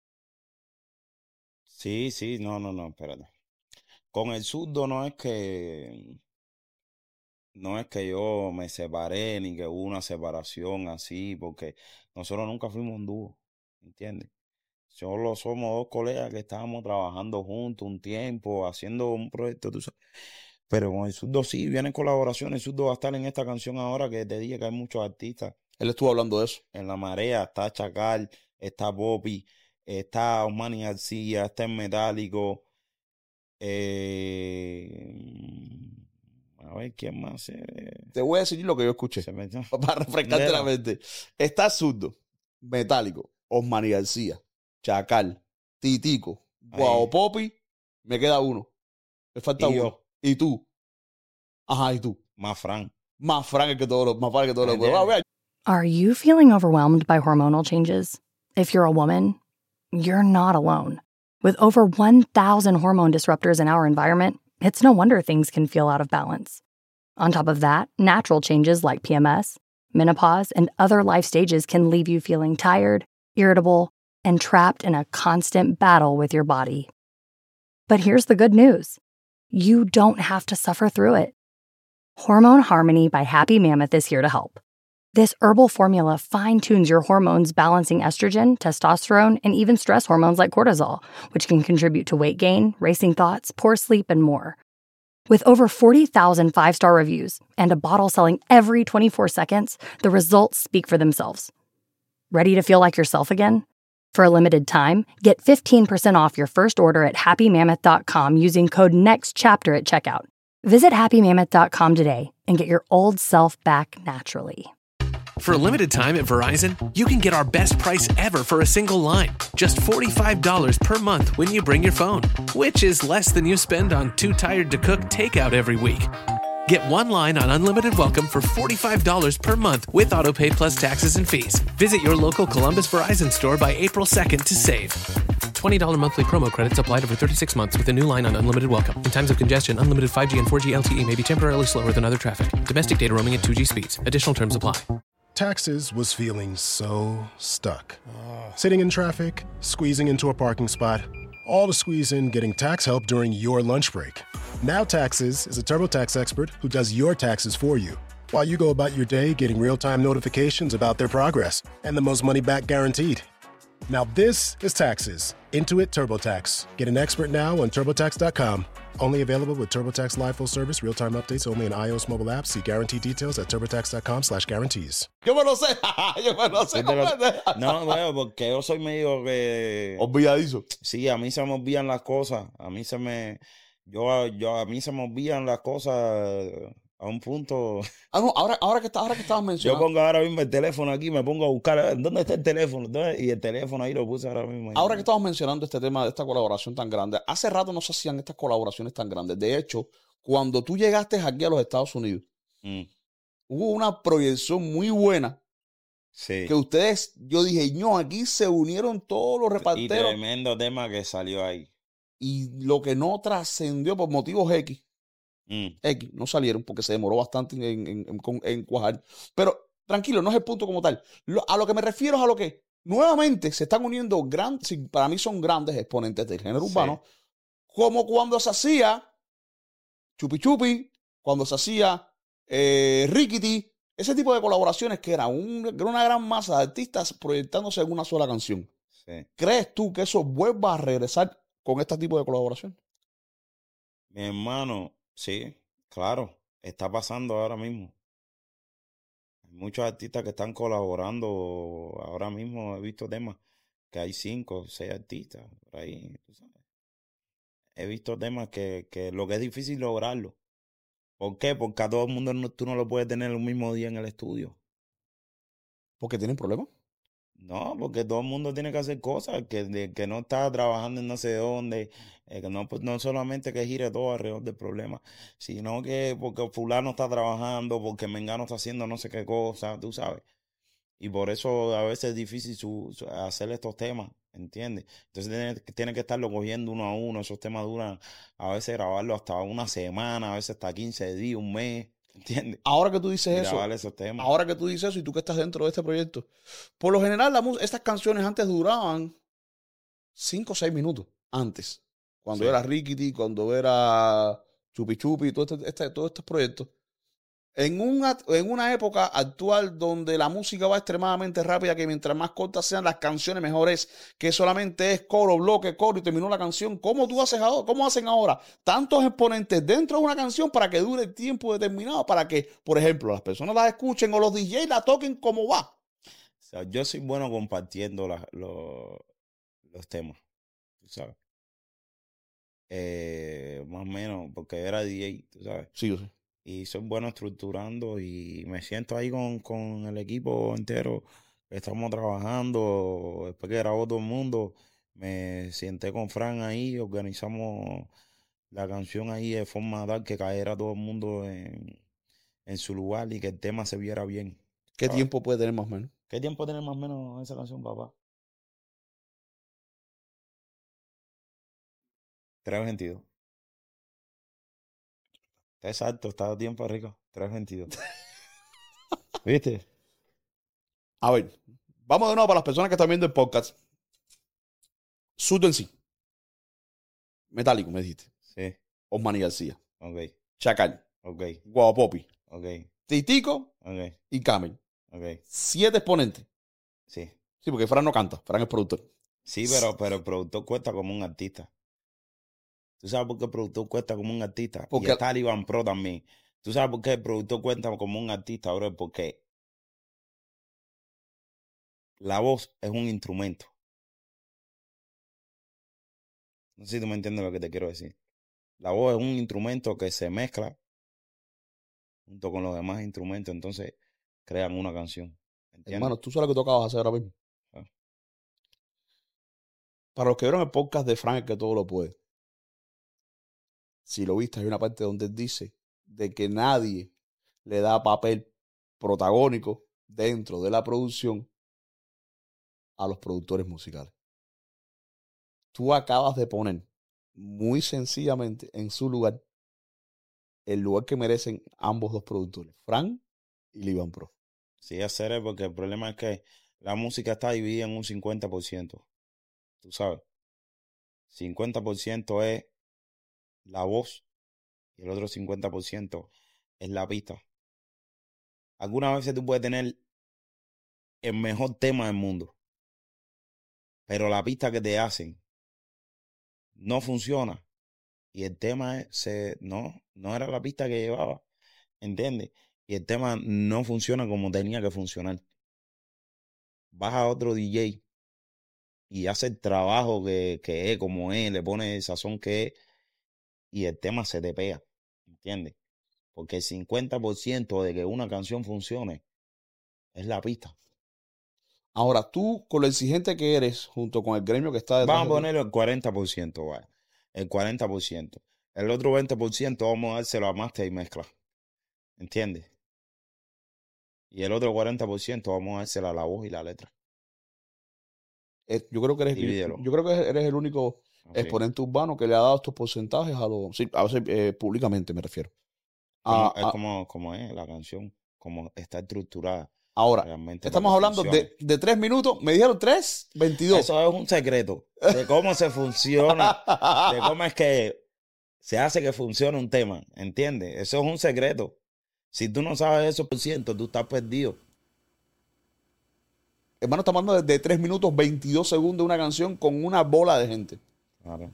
Sí, sí, no, no, no, espérate. Con el zurdo no es que, no es que yo me separé ni que hubo una separación así, porque nosotros nunca fuimos un dúo, ¿entiendes? Solo somos dos colegas que estábamos trabajando juntos un tiempo, haciendo un proyecto, tú sabes. Pero con el zurdo sí, vienen colaboraciones. El zurdo va a estar en esta canción ahora que te dije que hay muchos artistas. Él estuvo hablando de eso. En La Marea está Chacal, está Poppy, está Osmani García, está el Metálico. Eh, a ver, ¿quién más? Eh, Te voy a decir lo que yo escuché, se me... para refrescarte Mira. la mente. Está Zurdo, Metálico, Osmani García, Chacal, Titico, Guau Ahí. Popi, me queda uno. Me falta Y uno. yo. Y tú. Ajá, y tú. Más Fran. Más frank que todos los, más frank que todos los. Entiende. Ah, vea. Are you feeling overwhelmed by hormonal changes? If you're a woman, you're not alone. With over one thousand hormone disruptors in our environment, it's no wonder things can feel out of balance. On top of that, natural changes like P M S, menopause, and other life stages can leave you feeling tired, irritable, and trapped in a constant battle with your body. But here's the good news. You don't have to suffer through it. Hormone Harmony by Happy Mammoth is here to help. This herbal formula fine-tunes your hormones, balancing estrogen, testosterone, and even stress hormones like cortisol, which can contribute to weight gain, racing thoughts, poor sleep, and more. With over forty thousand five-star reviews and a bottle selling every twenty-four seconds, the results speak for themselves. Ready to feel like yourself again? For a limited time, get fifteen percent off your first order at happy mammoth dot com using code NEXTCHAPTER at checkout. Visit happy mammoth dot com today and get your old self back naturally. For a limited time at Verizon, you can get our best price ever for a single line. Just forty-five dollars per month when you bring your phone, which is less than you spend on Too Tired to Cook takeout every week. Get one line on Unlimited Welcome for forty-five dollars per month with AutoPay plus taxes and fees. Visit your local Columbus Verizon store by April second to save. twenty dollars monthly promo credits applied over thirty-six months with a new line on unlimited welcome. In times of congestion, unlimited five G and four G L T E may be temporarily slower than other traffic. Domestic data roaming at two G speeds. Additional terms apply. Taxes was feeling so stuck. Sitting in traffic, squeezing into a parking spot, all to squeeze in getting tax help during your lunch break. Now Taxes is a TurboTax expert who does your taxes for you, while you go about your day getting real-time notifications about their progress and the most money back guaranteed. Now this is Taxes. Intuit TurboTax. Get an expert now on TurboTax dot com. Only available with TurboTax Live Full Service, real-time updates only in iOS mobile apps. See guarantee details at TurboTax dot com slash guarantees. Yo me lo sé, yo me lo sé. Yo te lo- No, bueno, porque yo soy medio que... Olvidadizo. Sí, a mí se me olvidan las cosas. A mí se me... Yo, yo, a mí se me olvidan las cosas a un punto... Ah, no, ahora, ahora, que, está, ahora que estabas Yo mencionando. pongo ahora mismo el teléfono aquí, me pongo a buscar dónde está el teléfono. ¿Dónde? Y el teléfono ahí lo puse ahora mismo. Ahora que estamos mencionando este tema de esta colaboración tan grande, hace rato no se hacían estas colaboraciones tan grandes. De hecho, cuando tú llegaste aquí a los Estados Unidos, Mm, hubo una proyección muy buena sí. que ustedes, yo dije, no, aquí se unieron todos los Y reparteros tremendo tema que salió ahí. y lo que no trascendió por motivos X, Mm, X, no salieron porque se demoró bastante en, en- en- en- en cuajar. Pero tranquilo, no es el punto como tal. Lo- a lo que me refiero es a lo que nuevamente se están uniendo grandes, para mí son grandes exponentes del género Sí. urbano, como cuando se hacía Chupi Chupi, cuando se hacía eh, Rickety, ese tipo de colaboraciones que era, un- era una gran masa de artistas proyectándose en una sola canción. sí. ¿Crees tú que eso vuelva a regresar con este tipo de colaboración? Mi hermano, sí, claro, está pasando ahora mismo. Hay muchos artistas que están colaborando ahora mismo. He visto temas que hay cinco, seis artistas por ahí, tú sabes. He visto temas que, que lo que es difícil lograrlo. ¿Por qué? Porque a todo el mundo no- tú no lo puedes tener el mismo día en el estudio. ¿Porque tienen problemas? No, porque todo el mundo tiene que hacer cosas, que, de- que no está trabajando en no sé dónde, eh, que no, pues, no solamente que gire todo alrededor del problema, sino que porque fulano está trabajando, porque Mengano está haciendo no sé qué cosa, tú sabes. Y por eso a veces es difícil su- su- hacer estos temas, ¿entiendes? Entonces tiene, tiene que estarlo cogiendo uno a uno, esos temas duran a veces grabarlo hasta una semana, a veces hasta quince días, un mes, ¿entiendes? Ahora que tú dices Y eso, grabar esos temas. ahora que tú dices eso y tú que estás dentro de este proyecto, por lo general la mus- estas canciones antes duraban cinco o seis minutos antes. Cuando Sí. era Rickety, cuando era Chupi Chupi, todo este, este- todos estos proyectos. En una, en una época actual donde la música va extremadamente rápida, que mientras más cortas sean las canciones, mejor es, que solamente es coro, bloque, coro y terminó la canción. ¿Cómo tú haces ahora? ¿Cómo hacen ahora tantos exponentes dentro de una canción para que dure el tiempo determinado? Para que, por ejemplo, las personas la escuchen o los D Js la toquen como va. O sea, yo soy bueno compartiendo la- lo- los temas, tú sabes. Eh, más o menos, porque era D J, tú sabes. Sí, yo sé. Y soy bueno estructurando y me siento ahí con, con el equipo entero. Estamos trabajando, después que grabó todo el mundo, me senté con Fran ahí, organizamos la canción ahí de forma tal que cayera todo el mundo en, en su lugar y que el tema se viera bien. ¿Qué ¿Sabes? tiempo puede tener más o menos? ¿Qué tiempo tiene más o menos esa canción, papá? tres veintidós. Está exacto, está a tiempo rico. tres veintidós. ¿Viste? A ver, vamos de nuevo para las personas que están viendo el podcast. Suto en sí. Metálico, me dijiste. Sí, Osmani García. ok, Chacal. ok, Guapopi. ok, Titico ok, y Camel. ok. Siete exponentes. Sí. Sí, porque Fran no canta. Fran es productor. Sí, pero, pero el productor cuesta como un artista. ¿Tú sabes por qué el productor cuesta como un artista? Porque- Y está Iván Pro también. ¿Tú sabes por qué el productor cuenta como un artista, bro? Porque la voz es un instrumento. No sé si tú me entiendes lo que te quiero decir. La voz es un instrumento que se mezcla junto con los demás instrumentos, entonces crean una canción. ¿Entiendes? Hermano, tú sabes lo que tú acabas de hacer ahora mismo. Ah. Para los que vieron el podcast de Frank, el que todo lo puede. Si lo viste, hay una parte donde él dice de que nadie le da papel protagónico dentro de la producción a los productores musicales. tú acabas de poner muy sencillamente en su lugar el lugar que merecen ambos dos productores, Frank y Livan Pro. Sí, hacer es porque el problema es que la música está dividida en un cincuenta por ciento. Tú sabes. cincuenta por ciento es la voz y el otro cincuenta por ciento es la pista. Algunas veces tú puedes tener el mejor tema del mundo, pero la pista que te hacen no funciona y el tema es, se, no, no era la pista que llevaba, ¿entiendes? Y el tema no funciona como tenía que funcionar. Vas a otro D J y hace el trabajo que, que es, como es, le pone el sazón que es, y el tema se te pega, ¿entiendes? Porque el cincuenta por ciento de que una canción funcione es la pista. Ahora, tú, con lo exigente que eres, junto con el gremio que está detrás Vamos a de ti, ponerlo el cuarenta por ciento, vaya. El cuarenta por ciento. El otro veinte por ciento vamos a dárselo a master y mezcla. ¿Entiendes? Y el otro cuarenta por ciento vamos a dárselo a la voz y la letra. eh, yo creo que eres, yo, Divídelo. yo creo que eres el único Así. exponente urbano que le ha dado estos porcentajes a los, sí, a veces eh, públicamente me refiero. Como, A- es a- como, como es la canción, como está estructurada. ahora, Realmente estamos para que hablando funcione. de, de tres minutos, me dijeron tres, veintidós. Eso es un secreto de cómo se funciona, de cómo es que se hace que funcione un tema, ¿entiendes? Eso es un secreto. Si tú no sabes eso por ciento, tú estás perdido. Hermano, estamos hablando de, de tres minutos, veintidós segundos de una canción con una bola de gente. Claro.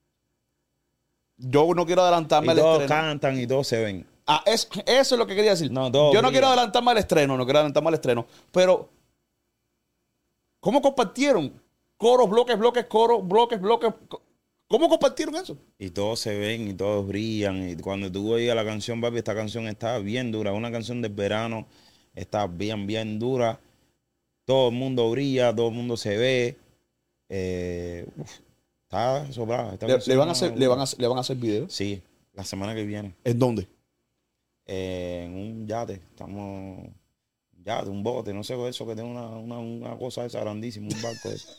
Yo no quiero adelantarme Y al todos estreno. cantan y todos se ven. Ah, es- eso es lo que quería decir. No, todo Yo no brilla. quiero adelantarme al estreno, no quiero adelantarme al estreno. Pero, ¿cómo compartieron? Coros, bloques, bloques, coros, bloques, bloques. co- ¿Cómo compartieron eso? Y todos se ven y todos brillan. Y cuando tú oigas la canción, papi, esta canción está bien dura. Una canción del verano está bien, bien dura. Todo el mundo brilla, todo el mundo se ve. Eh, uf, está sobrada. Esta Le, canción le van a está hacer, le, dura. van a, hacer- le van a hacer videos. Sí, la semana que viene. ¿En dónde? Eh, en un yate. Estamos. Un yate, un bote, no sé eso que tiene una, una, una cosa esa grandísima, un barco de eso.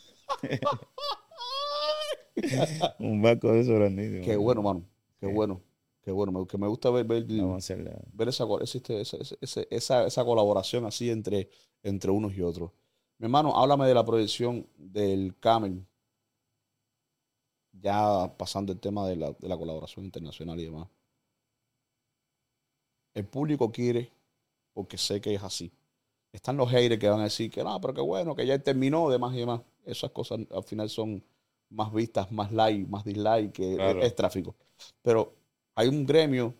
Un barco de eso grandísimo. Qué bueno, mano. Qué Sí. bueno. Qué bueno. Me, que me gusta ver, ver, Vamos a hacerle. ver esa, co- existe esa, esa, esa, esa- esa colaboración así entre, entre unos y otros. Mi hermano, háblame de la proyección del Camel. Ya pasando el tema de la, de la colaboración internacional y demás. El público quiere, porque sé que es así. Están los haters que van a decir que no, pero qué bueno, que ya terminó, demás y demás. Esas cosas al final son más vistas, más like, más dislike, que Claro. es, es tráfico. Pero hay un gremio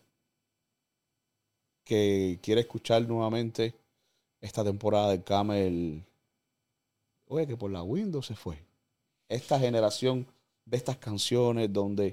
que quiere escuchar nuevamente esta temporada del Camel. Oye, que por la Windows se fue. Esta generación de estas canciones donde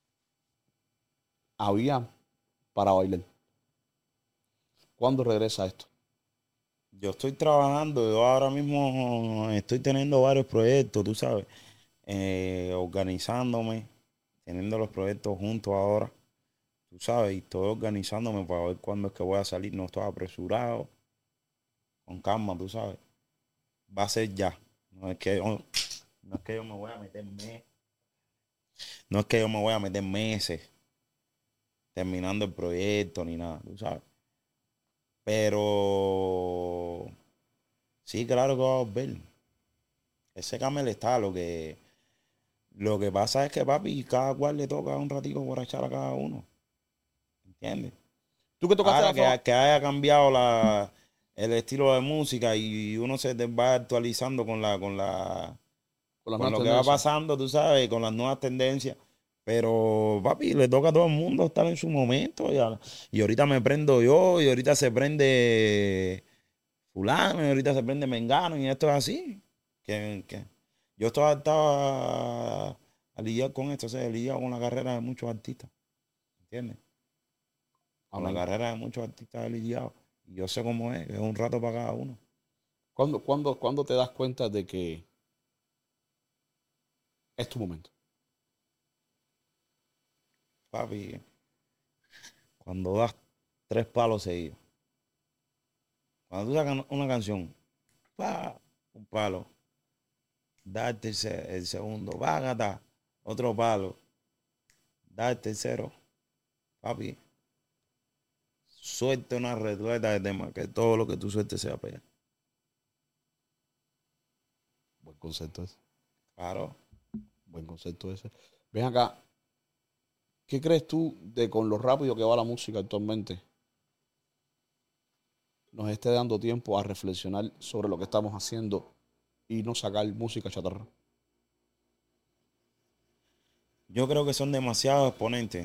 había para bailar. ¿Cuándo regresa esto? Yo estoy trabajando, yo ahora mismo estoy teniendo varios proyectos, tú sabes, eh, organizándome, teniendo los proyectos juntos ahora, tú sabes, y estoy organizándome para ver cuándo es que voy a salir, no estoy apresurado, con calma, tú sabes, va a ser ya, no es que yo, no es que yo me voy a meter meses, no es que yo me voy a meter meses terminando el proyecto ni nada, tú sabes. Pero sí, claro que va a volver. Ese Camel está. Lo que, lo que pasa es que, papi, cada cual le toca un ratico por echar a cada uno. ¿Entiendes? Tú que tocaste Ahora la que, fama- que haya cambiado la, el estilo de música y uno se te va actualizando con la, con la, con las con nuevas lo que va tendencias. pasando, tú sabes, con las nuevas tendencias. Pero, papi, le toca a todo el mundo estar en su momento. Y, a- y ahorita me prendo yo, y ahorita se prende fulano, y ahorita se prende mengano, y esto es así. Que, que yo estoy adaptado a, a lidiar con esto, o sea, he lidiado con la carrera de muchos artistas. ¿Entiendes? Con la Amén. carrera de muchos artistas he lidiado. Y yo sé cómo es, que es un rato para cada uno. ¿Cuándo, cuándo, cuándo te das cuenta de que es tu momento? Papi, cuando das tres palos seguidos. Cuando tú sacas una canción, pa, un palo. da el, tercer, el segundo, vágata, otro palo, da el tercero, papi, suelta una retueta de tema, que todo lo que tú sueltes sea pegar. Buen concepto ese. Claro. Buen concepto ese. Ven acá. ¿Qué crees tú de con lo rápido que va la música actualmente nos esté dando tiempo a reflexionar sobre lo que estamos haciendo y no sacar música chatarra? Yo creo que son demasiados exponentes.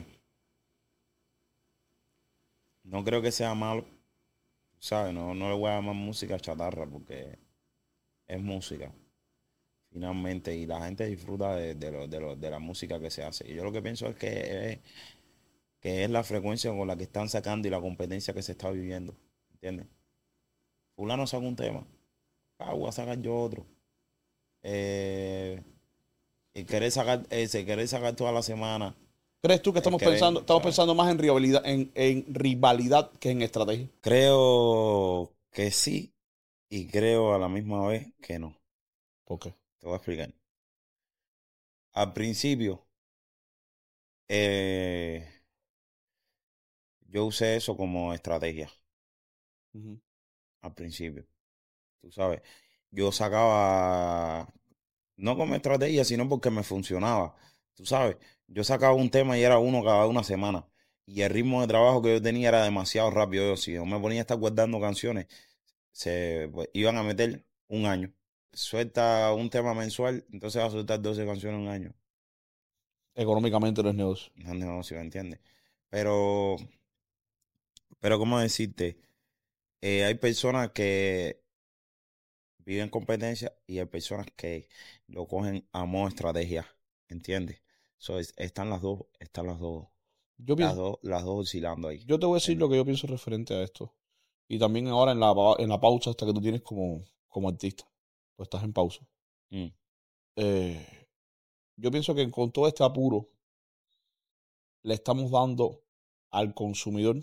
No creo que sea malo, ¿sabes? No, no le voy a llamar música chatarra porque es música, finalmente, y la gente disfruta de, de, lo, de, lo, de la música que se hace. Y yo lo que pienso es que es, que es la frecuencia con la que están sacando y la competencia que se está viviendo, ¿entiendes? Fulano saca un tema, ah, voy a sacar yo otro. Eh, y querer sacar, eh, se querer sacar toda la semana. ¿Crees tú que estamos querer, pensando, estamos ¿sabes? pensando más en rivalidad, en, en rivalidad que en estrategia? Creo que sí y creo a la misma vez que no. ¿Por qué? Te voy a explicar. Al principio, eh, yo usé eso como estrategia. Uh-huh. Al principio. Tú sabes, yo sacaba, no como estrategia, sino porque me funcionaba. Tú sabes, yo sacaba un tema y era uno cada una semana. Y el ritmo de trabajo que yo tenía era demasiado rápido. Yo, si yo me ponía a estar guardando canciones, se pues, iban a meter un año. Suelta un tema mensual, entonces va a soltar doce canciones en un año. Económicamente no es negocio. No es negocio, ¿entiendes? Pero, pero ¿cómo decirte? Eh, hay personas que viven competencia y hay personas que lo cogen a modo estrategia, ¿entiendes? So, es- están las dos, están las dos, Yo las pienso, dos, las dos oscilando ahí. yo te voy a decir ¿entiendes? lo que yo pienso referente a esto. Y también ahora en la, pa- en la pausa hasta que tú tienes como, como artista. Pues estás en pausa. Mm, Eh, yo pienso que con todo este apuro le estamos dando al consumidor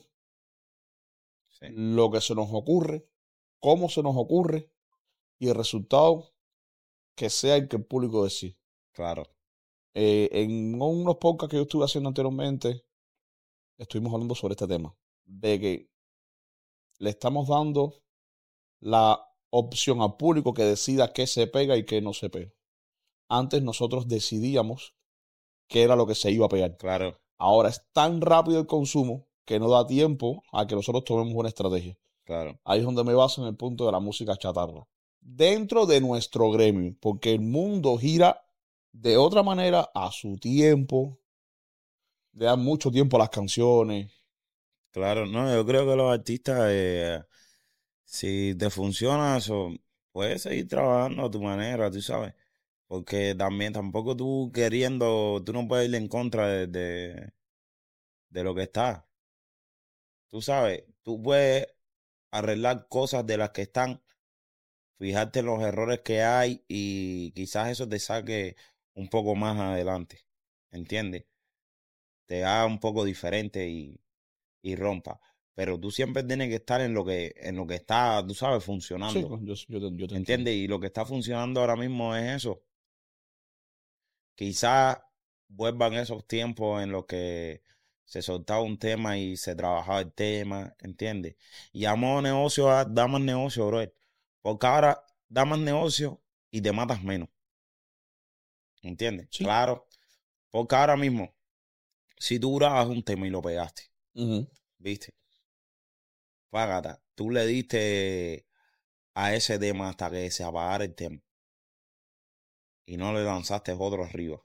sí, lo que se nos ocurre, cómo se nos ocurre y el resultado que sea el que el público decide. claro, Eh, en unos podcasts que yo estuve haciendo anteriormente, estuvimos hablando sobre este tema, de que le estamos dando la opción al público que decida qué se pega y qué no se pega. Antes nosotros decidíamos qué era lo que se iba a pegar. claro, Ahora es tan rápido el consumo que no da tiempo a que nosotros tomemos una estrategia. claro, Ahí es donde me baso en el punto de la música chatarra. Dentro de nuestro gremio, porque el mundo gira de otra manera a su tiempo, le dan mucho tiempo a las canciones. claro. No, yo creo que los artistas, eh, si te funciona eso, puedes seguir trabajando a tu manera, tú sabes. Porque también tampoco tú queriendo, tú no puedes ir en contra de, de, de lo que está. Tú sabes, tú puedes arreglar cosas de las que están, fijarte en los errores que hay y quizás eso te saque un poco más adelante, ¿entiendes? Te haga un poco diferente y, y rompa. Pero tú siempre tienes que estar en lo que, en lo que está, tú sabes, Sí, funcionando, yo, yo te, yo te entiendo. ¿entiendes? Y lo que está funcionando ahora mismo es eso. Quizás vuelvan esos tiempos en los que se soltaba un tema y se trabajaba el tema, ¿entiendes? Y a modo negocio, ah, da más negocio, bro. Porque ahora da más negocio y te matas menos, ¿entiendes? Sí. Claro. Porque ahora mismo, si tú grabas un tema y lo pegaste, Uh-huh. ¿viste? Págata, tú le diste a ese tema hasta que se apagara el tema y no le lanzaste otro arriba.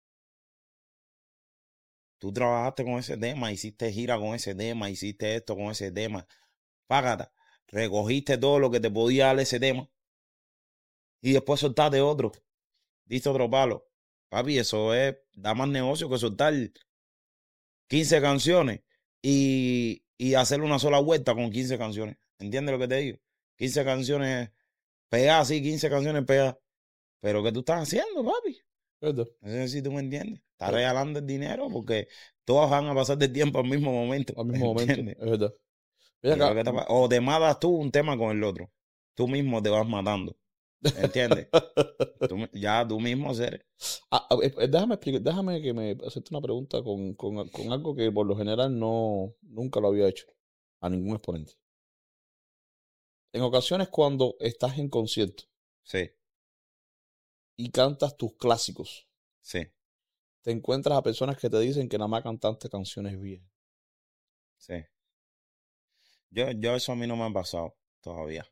Tú trabajaste con ese tema, hiciste gira con ese tema, hiciste esto con ese tema. Págata, recogiste todo lo que te podía dar ese tema y después soltaste otro. Diste otro palo. Papi, eso es, da más negocio que soltar quince canciones y, y hacer una sola vuelta con quince canciones. ¿Entiendes lo que te digo? quince canciones pegadas, sí, quince canciones pegadas. Pero ¿qué tú estás haciendo, papi? ¿Verdad? No sé si tú me entiendes. Estás Sí. regalando el dinero porque todas van a pasar de tiempo al mismo momento. Al mismo momento, ¿Entiendes? es verdad. Y Ven es lo acá, que te pasa. O te matas tú un tema con el otro. Tú mismo te vas matando. ¿Entiendes? tú, ya tú mismo eres. Ah, eh, déjame explicar, déjame que me hacerte una pregunta con, con, con algo que por lo general no, nunca lo había hecho a ningún exponente. En ocasiones cuando estás en concierto Sí, y cantas tus clásicos, sí, te encuentras a personas que te dicen que nada más cantaste canciones viejas. sí. Yo, yo eso a mí no me ha pasado todavía.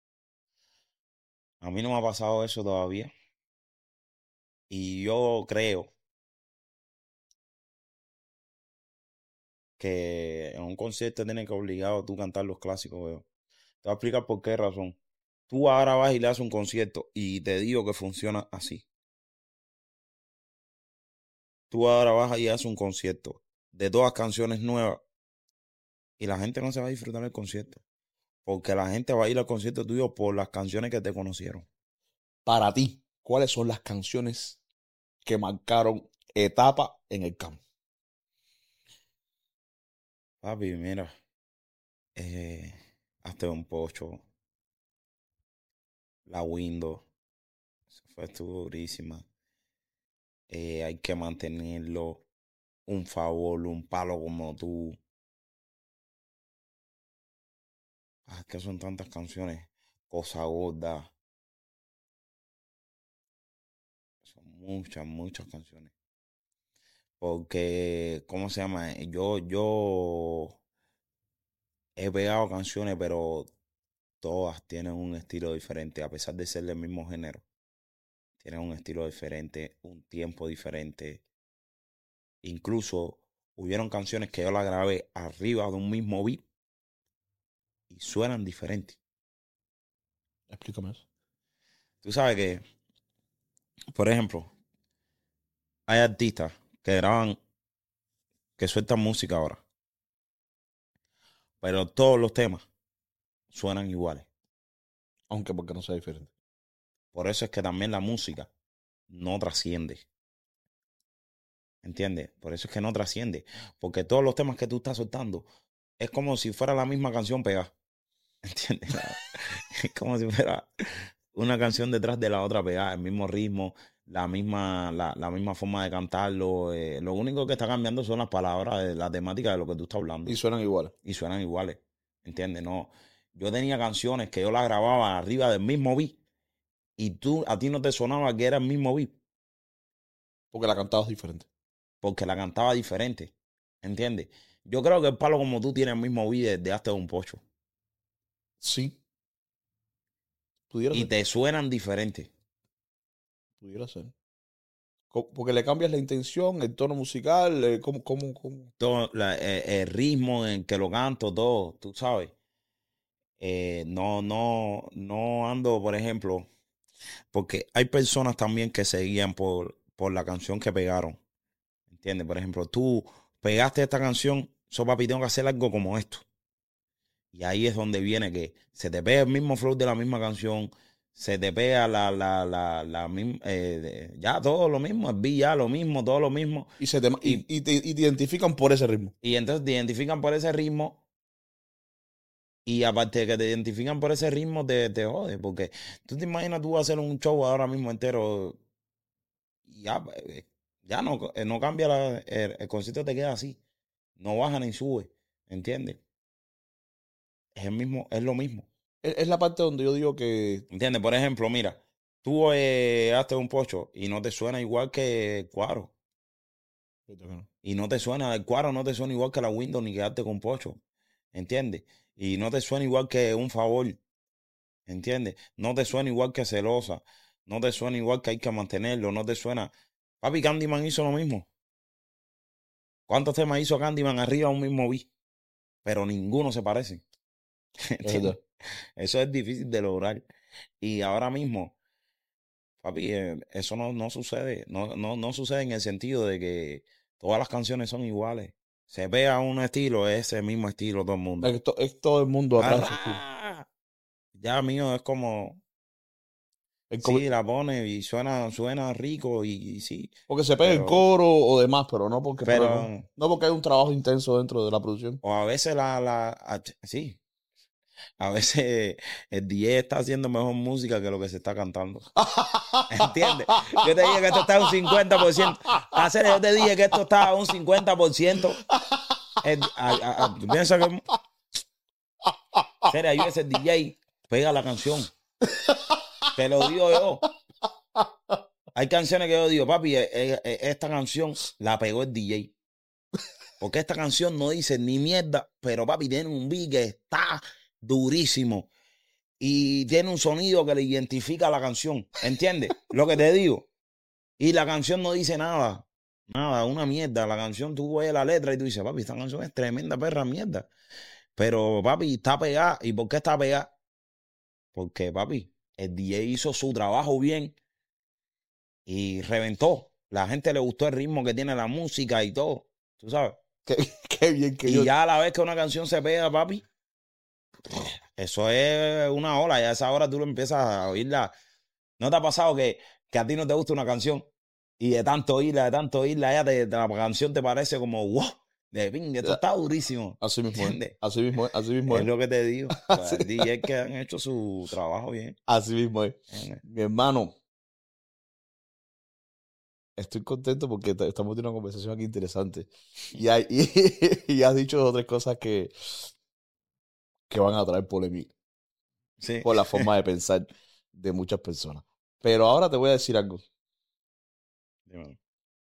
A mí no me ha pasado eso todavía. Y yo creo que en un concierto tienes que obligado a tú cantar los clásicos, veo. Te voy a explicar por qué razón. Tú ahora vas y le haces un concierto y te digo que funciona así. Tú ahora vas y haces un concierto de todas canciones nuevas y la gente no se va a disfrutar del concierto. Porque la gente va a ir al concierto tuyo por las canciones que te conocieron. Para ti, ¿cuáles son las canciones que marcaron etapa en el campo? Papi, mira, eh, hazte un pocho, la Windows, eso fue estuvo durísima. Eh, hay que mantenerlo, un favor, un palo como tú. Ah, es que son tantas canciones, Cosa Gorda. Son muchas, muchas canciones. Porque, ¿cómo se llama? Yo, yo he pegado canciones, pero todas tienen un estilo diferente, a pesar de ser del mismo género. Tienen un estilo diferente, un tiempo diferente. Incluso hubieron canciones que yo las grabé arriba de un mismo beat y suenan diferentes. Explícame eso. Tú sabes que, por ejemplo, hay artistas que graban, que sueltan música ahora, pero todos los temas suenan iguales. Aunque porque no sea diferente. Por eso es que también la música no trasciende. ¿Entiendes? Por eso es que no trasciende. Porque todos los temas que tú estás soltando es como si fuera la misma canción pegada. ¿Entiendes? Es como si fuera una canción detrás de la otra pegada, el mismo ritmo, la misma, la, la misma forma de cantarlo. Eh, lo único que está cambiando son las palabras, de la temática de lo que tú estás hablando. Y suenan iguales. Y suenan iguales. ¿Entiendes? No. Yo tenía canciones que yo las grababa arriba del mismo beat y tú, a ti no te sonaba que era el mismo beat. Porque la cantabas diferente. Porque la cantaba diferente. ¿Entiendes? Yo creo que el palo como tú tiene el mismo beat de Hazte un Pocho. Sí. Pudiera Y ser. te suenan diferentes. Pudiera ser. Co- Porque le cambias la intención, el tono musical, eh, cómo, cómo, cómo. Todo la- eh, el ritmo en que lo canto, todo, tú sabes. Eh, no, no, no ando, por ejemplo, porque hay personas también que se guían por, por la canción que pegaron. ¿Entiendes? Por ejemplo, tú pegaste esta canción, so papi, tengo que hacer algo como esto. Y ahí es donde viene que se te pega el mismo flow de la misma canción, se te pega la, la, la, la misma, eh, ya todo lo mismo, el beat ya lo mismo, todo lo mismo. Y, se te, y, y te, y te identifican por ese ritmo. Y entonces te identifican por ese ritmo. Y aparte de que te identifican por ese ritmo, te, te jode. Porque tú te imaginas tú hacer un show ahora mismo entero. Y ya, eh, ya no, eh, no cambia la, el, el concierto te queda así. No baja ni sube. ¿Entiendes? Es el mismo, es lo mismo. Es, es la parte donde yo digo que. ¿Entiendes? Por ejemplo, mira, tú eh, haces un pocho y no te suena igual que Cuaro. Y no te suena, el Cuaro no te suena igual que la Windows ni quedarte con pocho. ¿Entiendes? Y no te suena igual que un favor. ¿Entiendes? No te suena igual que celosa. No te suena igual que hay que mantenerlo. No te suena. Papi, Candyman hizo lo mismo. ¿Cuántos temas hizo Candyman arriba a un mismo beat? Pero ninguno se parece. ¿Entiendes? Eso es difícil de lograr. Y ahora mismo, papi, eh, eso no, no sucede. No, no, no sucede en el sentido de que todas las canciones son iguales. Se pega un estilo, es ese mismo estilo todo el mundo. Es, to, es todo el mundo atrás. Ah, ya mío es como, es como. sí, la pone y suena, suena rico y, y sí. Porque se pega pero, el coro o demás, pero no porque, pero, pero no, no porque hay un trabajo intenso dentro de la producción. O a veces la, la, sí. A veces el D J está haciendo mejor música que lo que se está cantando. ¿Entiendes? Yo te dije que esto está a un cincuenta por ciento. Hacer, yo te dije que esto está a un cincuenta por ciento. El, a, a, a, ¿tú piensas que... Serio, yo ese D J pega la canción. Te lo digo yo. Hay canciones que yo digo, papi, esta canción la pegó el D J. Porque esta canción no dice ni mierda, pero papi tiene un beat que está durísimo. Y tiene un sonido que le identifica a la canción. ¿Entiendes? Lo que te digo. Y la canción no dice nada. Nada, una mierda. La canción, tú ves la letra y tú dices, papi, esta canción es tremenda perra mierda. Pero, papi, está pegada. ¿Y por qué está pegada? Porque, papi, el D J hizo su trabajo bien y reventó. La gente le gustó el ritmo que tiene la música y todo. ¿Tú sabes? Qué, qué bien que y yo... ya a la vez que una canción se pega, papi, eso es una ola. Y a esa hora tú lo empiezas a oírla. ¿No te ha pasado que, que a ti no te gusta una canción y de tanto oírla, de tanto oírla, ya te, la canción te parece como, wow, de ping, esto está durísimo? Así mismo, ¿entiendes? Así mismo, es, así mismo. Es es. lo que te digo. O sea, el D J que han hecho su trabajo bien. Así mismo es. ¿Entiendes? Mi hermano, estoy contento porque t- estamos teniendo una conversación aquí interesante. Y, hay, y, y has dicho dos o tres cosas que, que van a traer polémica Sí. por la forma de pensar de muchas personas. Pero ahora te voy a decir algo. Dímelo.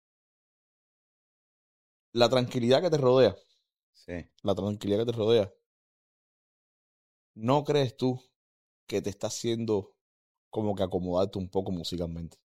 La tranquilidad que te rodea, Sí. la tranquilidad que te rodea, ¿no crees tú que te está haciendo como que acomodarte un poco musicalmente?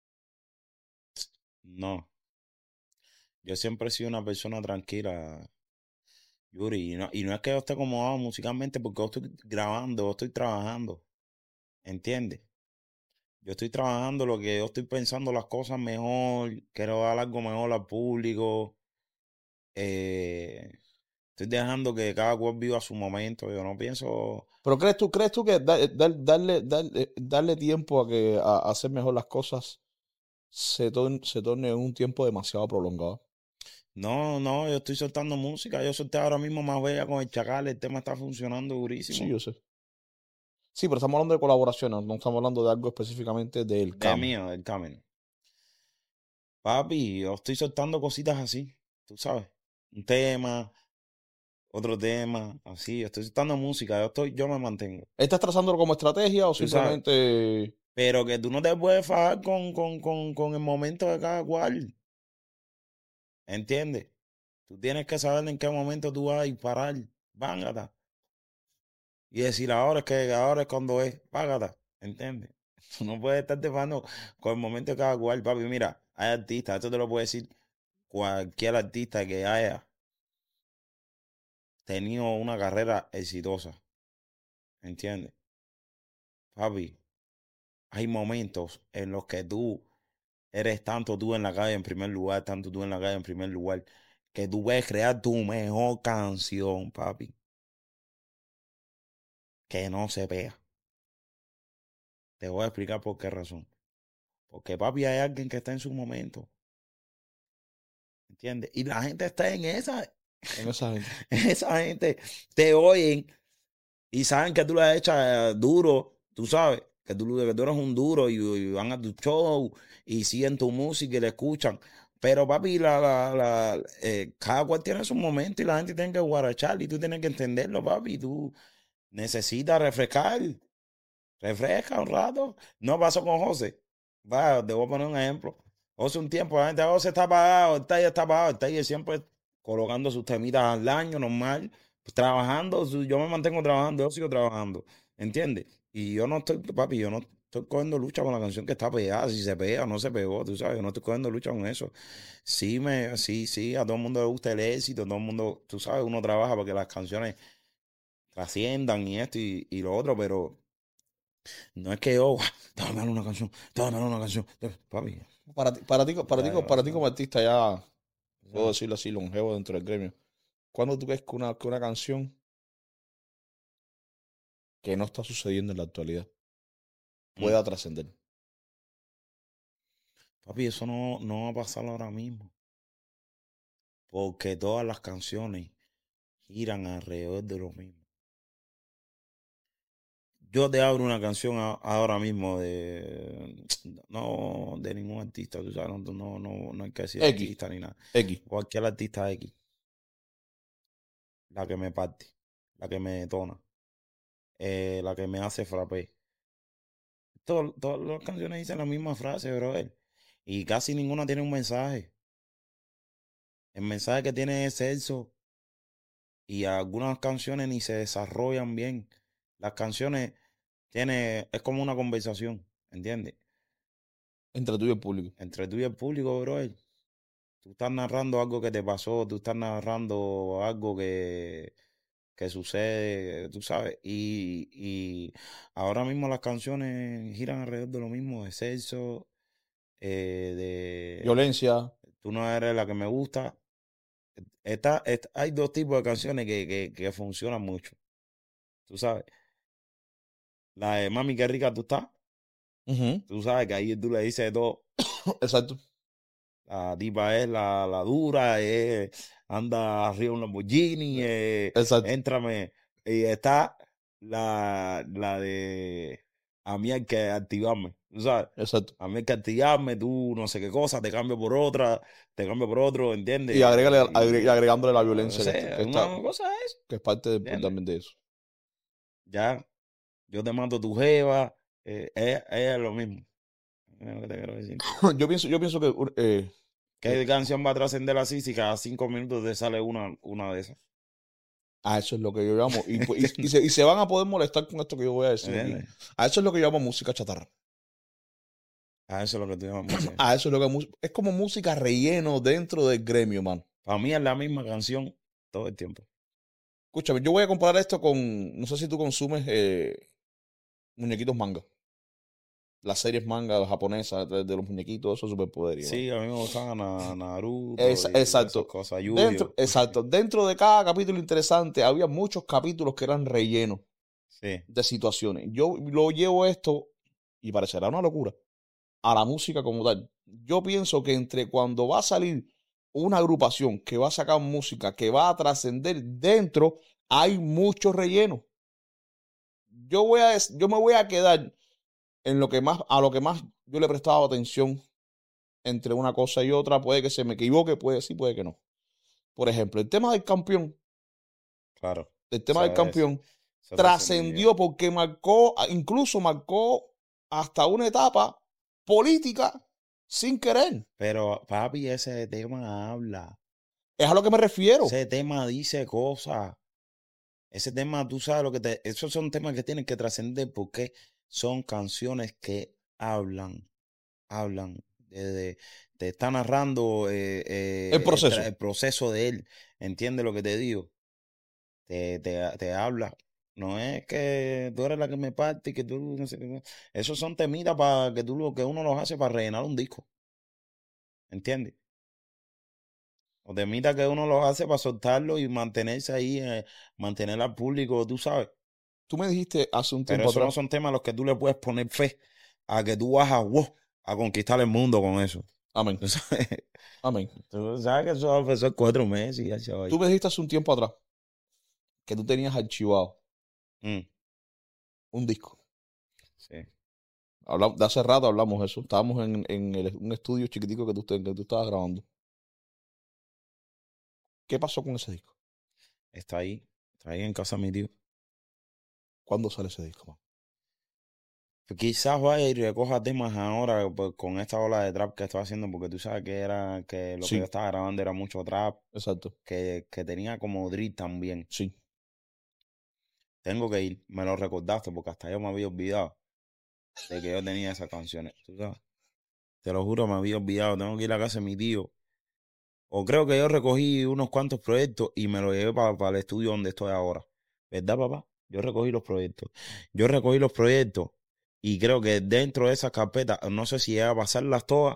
No. Yo siempre he sido una persona tranquila, Yuri. Y no, y no es que yo esté acomodado musicalmente porque yo estoy grabando, yo estoy trabajando. ¿Entiendes? Yo estoy trabajando lo que yo estoy pensando las cosas mejor. Quiero dar algo mejor al público. Eh, estoy dejando que cada cual viva su momento. Yo no pienso... Pero ¿crees tú, crees tú que da- da- darle, darle, darle tiempo a, que, a, a hacer mejor las cosas se, torne, se torne en un tiempo demasiado prolongado? No, no, yo estoy soltando música. Yo solté ahora mismo Más Bella con el Chacal. El tema está funcionando durísimo. Sí, yo sé. Sí, pero estamos hablando de colaboraciones, no estamos hablando de algo específicamente del De campo. mío, del camino. Papi, yo estoy soltando cositas así, tú sabes. Un tema, otro tema, así. Yo estoy soltando música, yo estoy, yo me mantengo. ¿Estás trazándolo como estrategia o Tú sabes. simplemente...? Pero que tú no te puedes fajar con, con, con, con el momento de cada cual. ¿Entiendes? Tú tienes que saber en qué momento tú vas a disparar. Vángata. Y decir ahora es que ahora es cuando es. Págata. ¿Entiendes? Tú no puedes estarte fajando con el momento de cada cual. Papi, mira, hay artistas, esto te lo puede decir cualquier artista que haya tenido una carrera exitosa. ¿Entiendes? Papi, hay momentos en los que tú eres tanto tú en la calle en primer lugar, tanto tú en la calle en primer lugar, que tú puedes crear tu mejor canción, papi, que no se pega. Te voy a explicar por qué razón. Porque, papi, hay alguien que está en su momento. ¿Entiendes? Y la gente está en esa. En esa gente. Esa gente te oyen y saben que tú le has hecho eh, duro, tú sabes, que tú, que tú eres un duro y, y van a tu show y siguen tu música y le escuchan. Pero papi, la, la, la, eh, cada cual tiene su momento y la gente tiene que guarachar y tú tienes que entenderlo, papi. Tú necesitas refrescar. Refresca un rato. No pasó con José. Va, te voy a poner un ejemplo. José un tiempo, la gente, José está apagado, el taller está apagado, el taller siempre colocando sus temitas al año, normal, pues, trabajando, yo me mantengo trabajando, yo sigo trabajando, ¿entiendes? Y yo no estoy, papi, yo no estoy cogiendo lucha con la canción que está pegada, si se pega o no se pegó, tú sabes, yo no estoy cogiendo lucha con eso. Sí, me, sí, sí, a todo el mundo le gusta el éxito, a todo el mundo, tú sabes, uno trabaja para que las canciones trasciendan y esto y, y lo otro, pero no es que yo, déjame dar una canción, déjame dar una canción, papi. Para ti, para ti, para ti, Ya, para ti ya, como artista ya, puedo ya. decirlo así, longevo dentro del gremio. ¿Cuándo tú crees que una, que una canción que no está sucediendo en la actualidad pueda Mm. trascender? Papi, eso no, no va a pasar ahora mismo. Porque todas las canciones giran alrededor de lo mismo. Yo te abro una canción a, ahora mismo de... No, de ningún artista, tú sabes, no, no, no, no hay que decir X. artista ni nada. X. Cualquier artista X. La que me parte, la que me detona, eh, la que me hace frappé. Todo- todas las canciones dicen la misma frase, brother. Y casi ninguna tiene un mensaje. El mensaje que tiene es sexo. Y algunas canciones ni se desarrollan bien. Las canciones tiene, es como una conversación, ¿entiendes? Entre tú y el público. Entre tú y el público, brother. Tú estás narrando algo que te pasó, tú estás narrando algo que, que sucede, tú sabes. Y, y ahora mismo las canciones giran alrededor de lo mismo, de sexo, eh, de Violencia. tú no eres la que me gusta. Está, está- hay dos tipos de canciones que, que, que funcionan mucho, tú sabes. La de Mami, qué rica tú estás. Ujú. Tú sabes que ahí tú le dices de todo. Exacto. La tipa es la, la dura, eh, anda arriba de un Lamborghini, eh, Exacto. éntrame. Y está la, la de a mí hay que activarme, tú sabes. Exacto. A mí hay que activarme, tú no sé qué cosa, te cambio por otra, te cambio por otro, ¿entiendes? Y, agrégale, agre- y Y, agregándole la no violencia que, sé, está, que, una está- cosa es, que es parte de, ¿entiendes? también de eso. Ya, yo te mando tu jeva, eh, ella, ella es lo mismo. Es lo que te quiero decir. yo pienso, yo pienso que eh, ¿Qué canción va a trascender así si cada cinco minutos te sale una, una de esas? a eso es lo que yo llamo. Y, y, y se, y se van a poder molestar con esto que yo voy a decir aquí. ¿Entiendes? A eso es lo que yo llamo música chatarra. A eso es lo que tú llamas música. A eso es lo que mu- es como música relleno dentro del gremio, man. Para mí es la misma canción todo el tiempo. Escúchame, yo voy a comparar esto con, no sé si tú consumes eh, muñequitos manga. Las series manga japonesas de, de los muñequitos, esos superpoderes. Sí, a mí me gustaba Na- Naruto Es- y exacto. esas cosas. Yu-Gi-Oh. Dentro, exacto. Dentro de cada capítulo interesante había muchos capítulos que eran rellenos Sí, de situaciones. Yo lo llevo esto, y parecerá una locura, a la música como tal. Yo pienso que entre cuando va a salir una agrupación que va a sacar música que va a trascender dentro, hay mucho relleno. Yo voy a, yo me voy a quedar en lo que más, a lo que más yo le he prestado atención entre una cosa y otra. Puede que se me equivoque, puede sí, puede que no. Por ejemplo, el tema del campeón, claro. el tema del Eso es- campeón eso trascendió porque marcó, incluso marcó hasta una etapa política sin querer. Pero, papi, ese tema habla. Es a lo que me refiero. Ese tema dice cosas. Ese tema, tú sabes lo que te... Esos son temas que tienen que trascender porque son canciones que hablan. Hablan. De, de- te está narrando eh, eh, El proceso. tra- el proceso de él. ¿Entiendes lo que te digo? Te, te, te habla. No es que tú eres la que me parte y que tú no sé qué. Esos son temitas para que tú lo que uno los hace para rellenar un disco. ¿Entiendes? O temitas que uno los hace para soltarlo y mantenerse ahí, eh, mantener al público, tú sabes. Tú me dijiste hace un Pero tiempo esos no atrás. son temas a los que tú le puedes poner fe a que tú vas a, wow, a conquistar el mundo con eso. Amén. Tú sabes, Amén. tú sabes que eso va a pasar cuatro meses y ya se va a ir. Tú me dijiste hace un tiempo atrás que tú tenías archivado Mm, un disco. sí. Hablamos, de hace rato hablamos de eso. Estábamos en, en el- un estudio chiquitico que tú, te- que tú estabas grabando. ¿Qué pasó con ese disco? Está ahí. Está ahí en casa de mi tío. ¿Cuándo sale ese disco, man? Quizás vaya y recoja temas ahora pues, con esta ola de trap que estoy haciendo, porque tú sabes que era que lo Sí. que yo estaba grabando era mucho trap, Exacto. que, que tenía como drill también. Sí. Tengo que ir, me lo recordaste porque hasta yo me había olvidado de que yo tenía esas canciones. ¿Tú sabes? Te lo juro, me había olvidado. Tengo que ir a casa de mi tío. O creo que yo recogí unos cuantos proyectos y me los llevé para el estudio donde estoy ahora. ¿Verdad, papá? Yo recogí los proyectos. Yo recogí los proyectos y creo que dentro de esas carpetas, no sé si iba a pasarlas todas,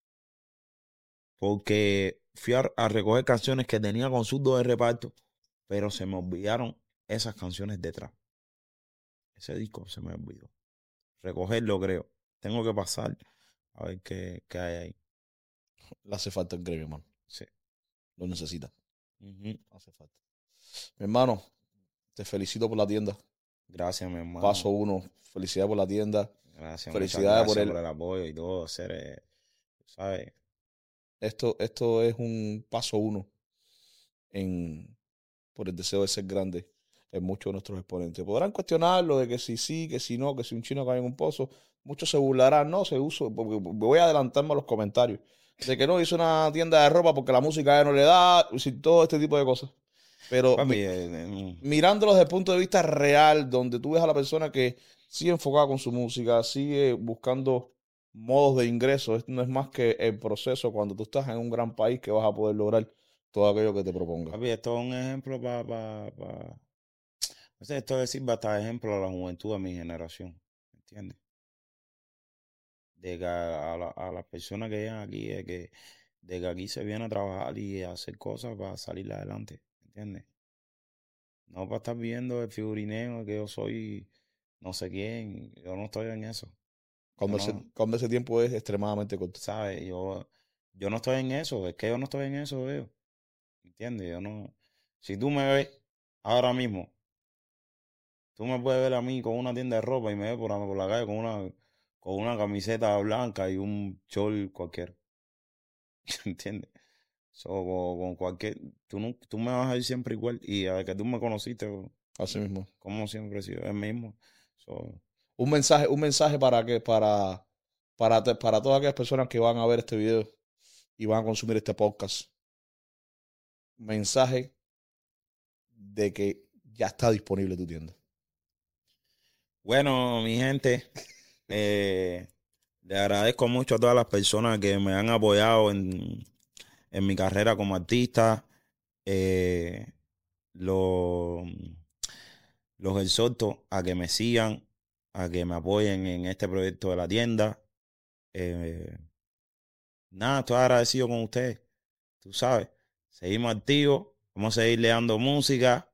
porque fui a, a recoger canciones que tenía con sus dos de reparto, pero se me olvidaron esas canciones detrás. Ese disco se me olvidó. Recogerlo, creo. Tengo que pasar a ver qué, qué hay ahí. Le hace falta el gremio, man. Sí. Lo necesita. Ujú. Hace falta. Mi hermano, te felicito por la tienda. Gracias, mi hermano. Paso uno. Felicidades por la tienda. Gracias. Felicidades gracias por, el... por el apoyo y todo. Ser, eh, ¿sabes? Esto, esto es un paso uno en, por el deseo de ser grande en muchos de nuestros exponentes. Podrán cuestionarlo de que si sí, que si no, que si un chino cae en un pozo. Muchos se burlarán, no, se usa, voy a adelantarme a los comentarios, de que no hizo una tienda de ropa porque la música ya no le da, y todo este tipo de cosas. Pero Papi, mi, eh, eh, mirándolo desde el punto de vista real, donde tú ves a la persona que sigue enfocada con su música, sigue buscando modos de ingreso, esto no es más que el proceso cuando tú estás en un gran país que vas a poder lograr todo aquello que te propongas. papi, esto es un ejemplo para... Pa, pa, o sea, esto es decir, basta ejemplo a la juventud de mi generación, ¿entiendes? De que a, a, la, a las personas que llegan aquí, de que, de que aquí se viene a trabajar y a hacer cosas para salir adelante, ¿entiendes? No para estar viendo el figurineo que yo soy no sé quién, yo no estoy en eso. Cuando, Yo ese, no, cuando ese tiempo es extremadamente corto. ¿sabes? Yo, yo no estoy en eso, es que yo no estoy en eso, veo. ¿Entiendes? Yo no. Si tú me ves ahora mismo, tú me puedes ver a mí con una tienda de ropa y me ves por, por la calle con una, con una camiseta blanca y un short cualquiera. ¿Entiendes? So, con, con cualquier, tú, no, tú me vas a ir siempre igual. Y a que tú me conociste, Así mismo. como siempre he sido, el mismo. So, Un mensaje, un mensaje para que, para, para, te- para todas aquellas personas que van a ver este video y van a consumir este podcast. Mensaje de que ya está disponible tu tienda. bueno, mi gente, eh, le agradezco mucho a todas las personas que me han apoyado en, en mi carrera como artista. Eh, lo, los exhorto a que me sigan, a que me apoyen en este proyecto de la tienda. Eh, nada, estoy agradecido con ustedes. Tú sabes, seguimos activos, vamos a seguir dando música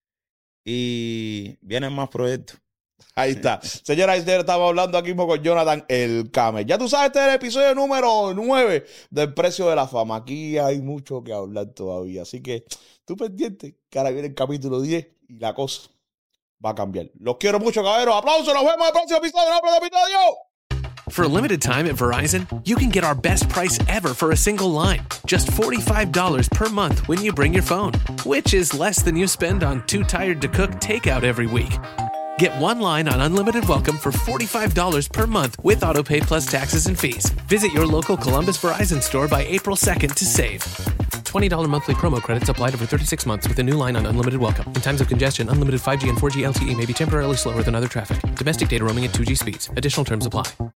y vienen más proyectos. Ahí está. Señoras y señores, estamos hablando aquí mismo con Jonathan el Camel. Ya tú sabes, este es el episodio número nueve del Precio de la Fama. Aquí hay mucho que hablar todavía. Así que tú pendiente, que ahora viene el capítulo diez y la cosa va a cambiar. Los quiero mucho, caballeros. Aplausos, nos vemos en el próximo episodio. ¡No, episodio! For a limited time at Verizon, you can get our best price ever for a single line. Just forty-five dollars per month when you bring your phone, which is less than you spend on Too Tired to Cook takeout every week. Get one line on Unlimited Welcome for forty-five dollars per month with AutoPay plus taxes and fees. Visit your local Columbus Verizon store by April second to save. twenty dollars monthly promo credits applied over thirty-six months with a new line on Unlimited Welcome. In times of congestion, unlimited five G and four G L T E may be temporarily slower than other traffic. Domestic data roaming at two G speeds. Additional terms apply.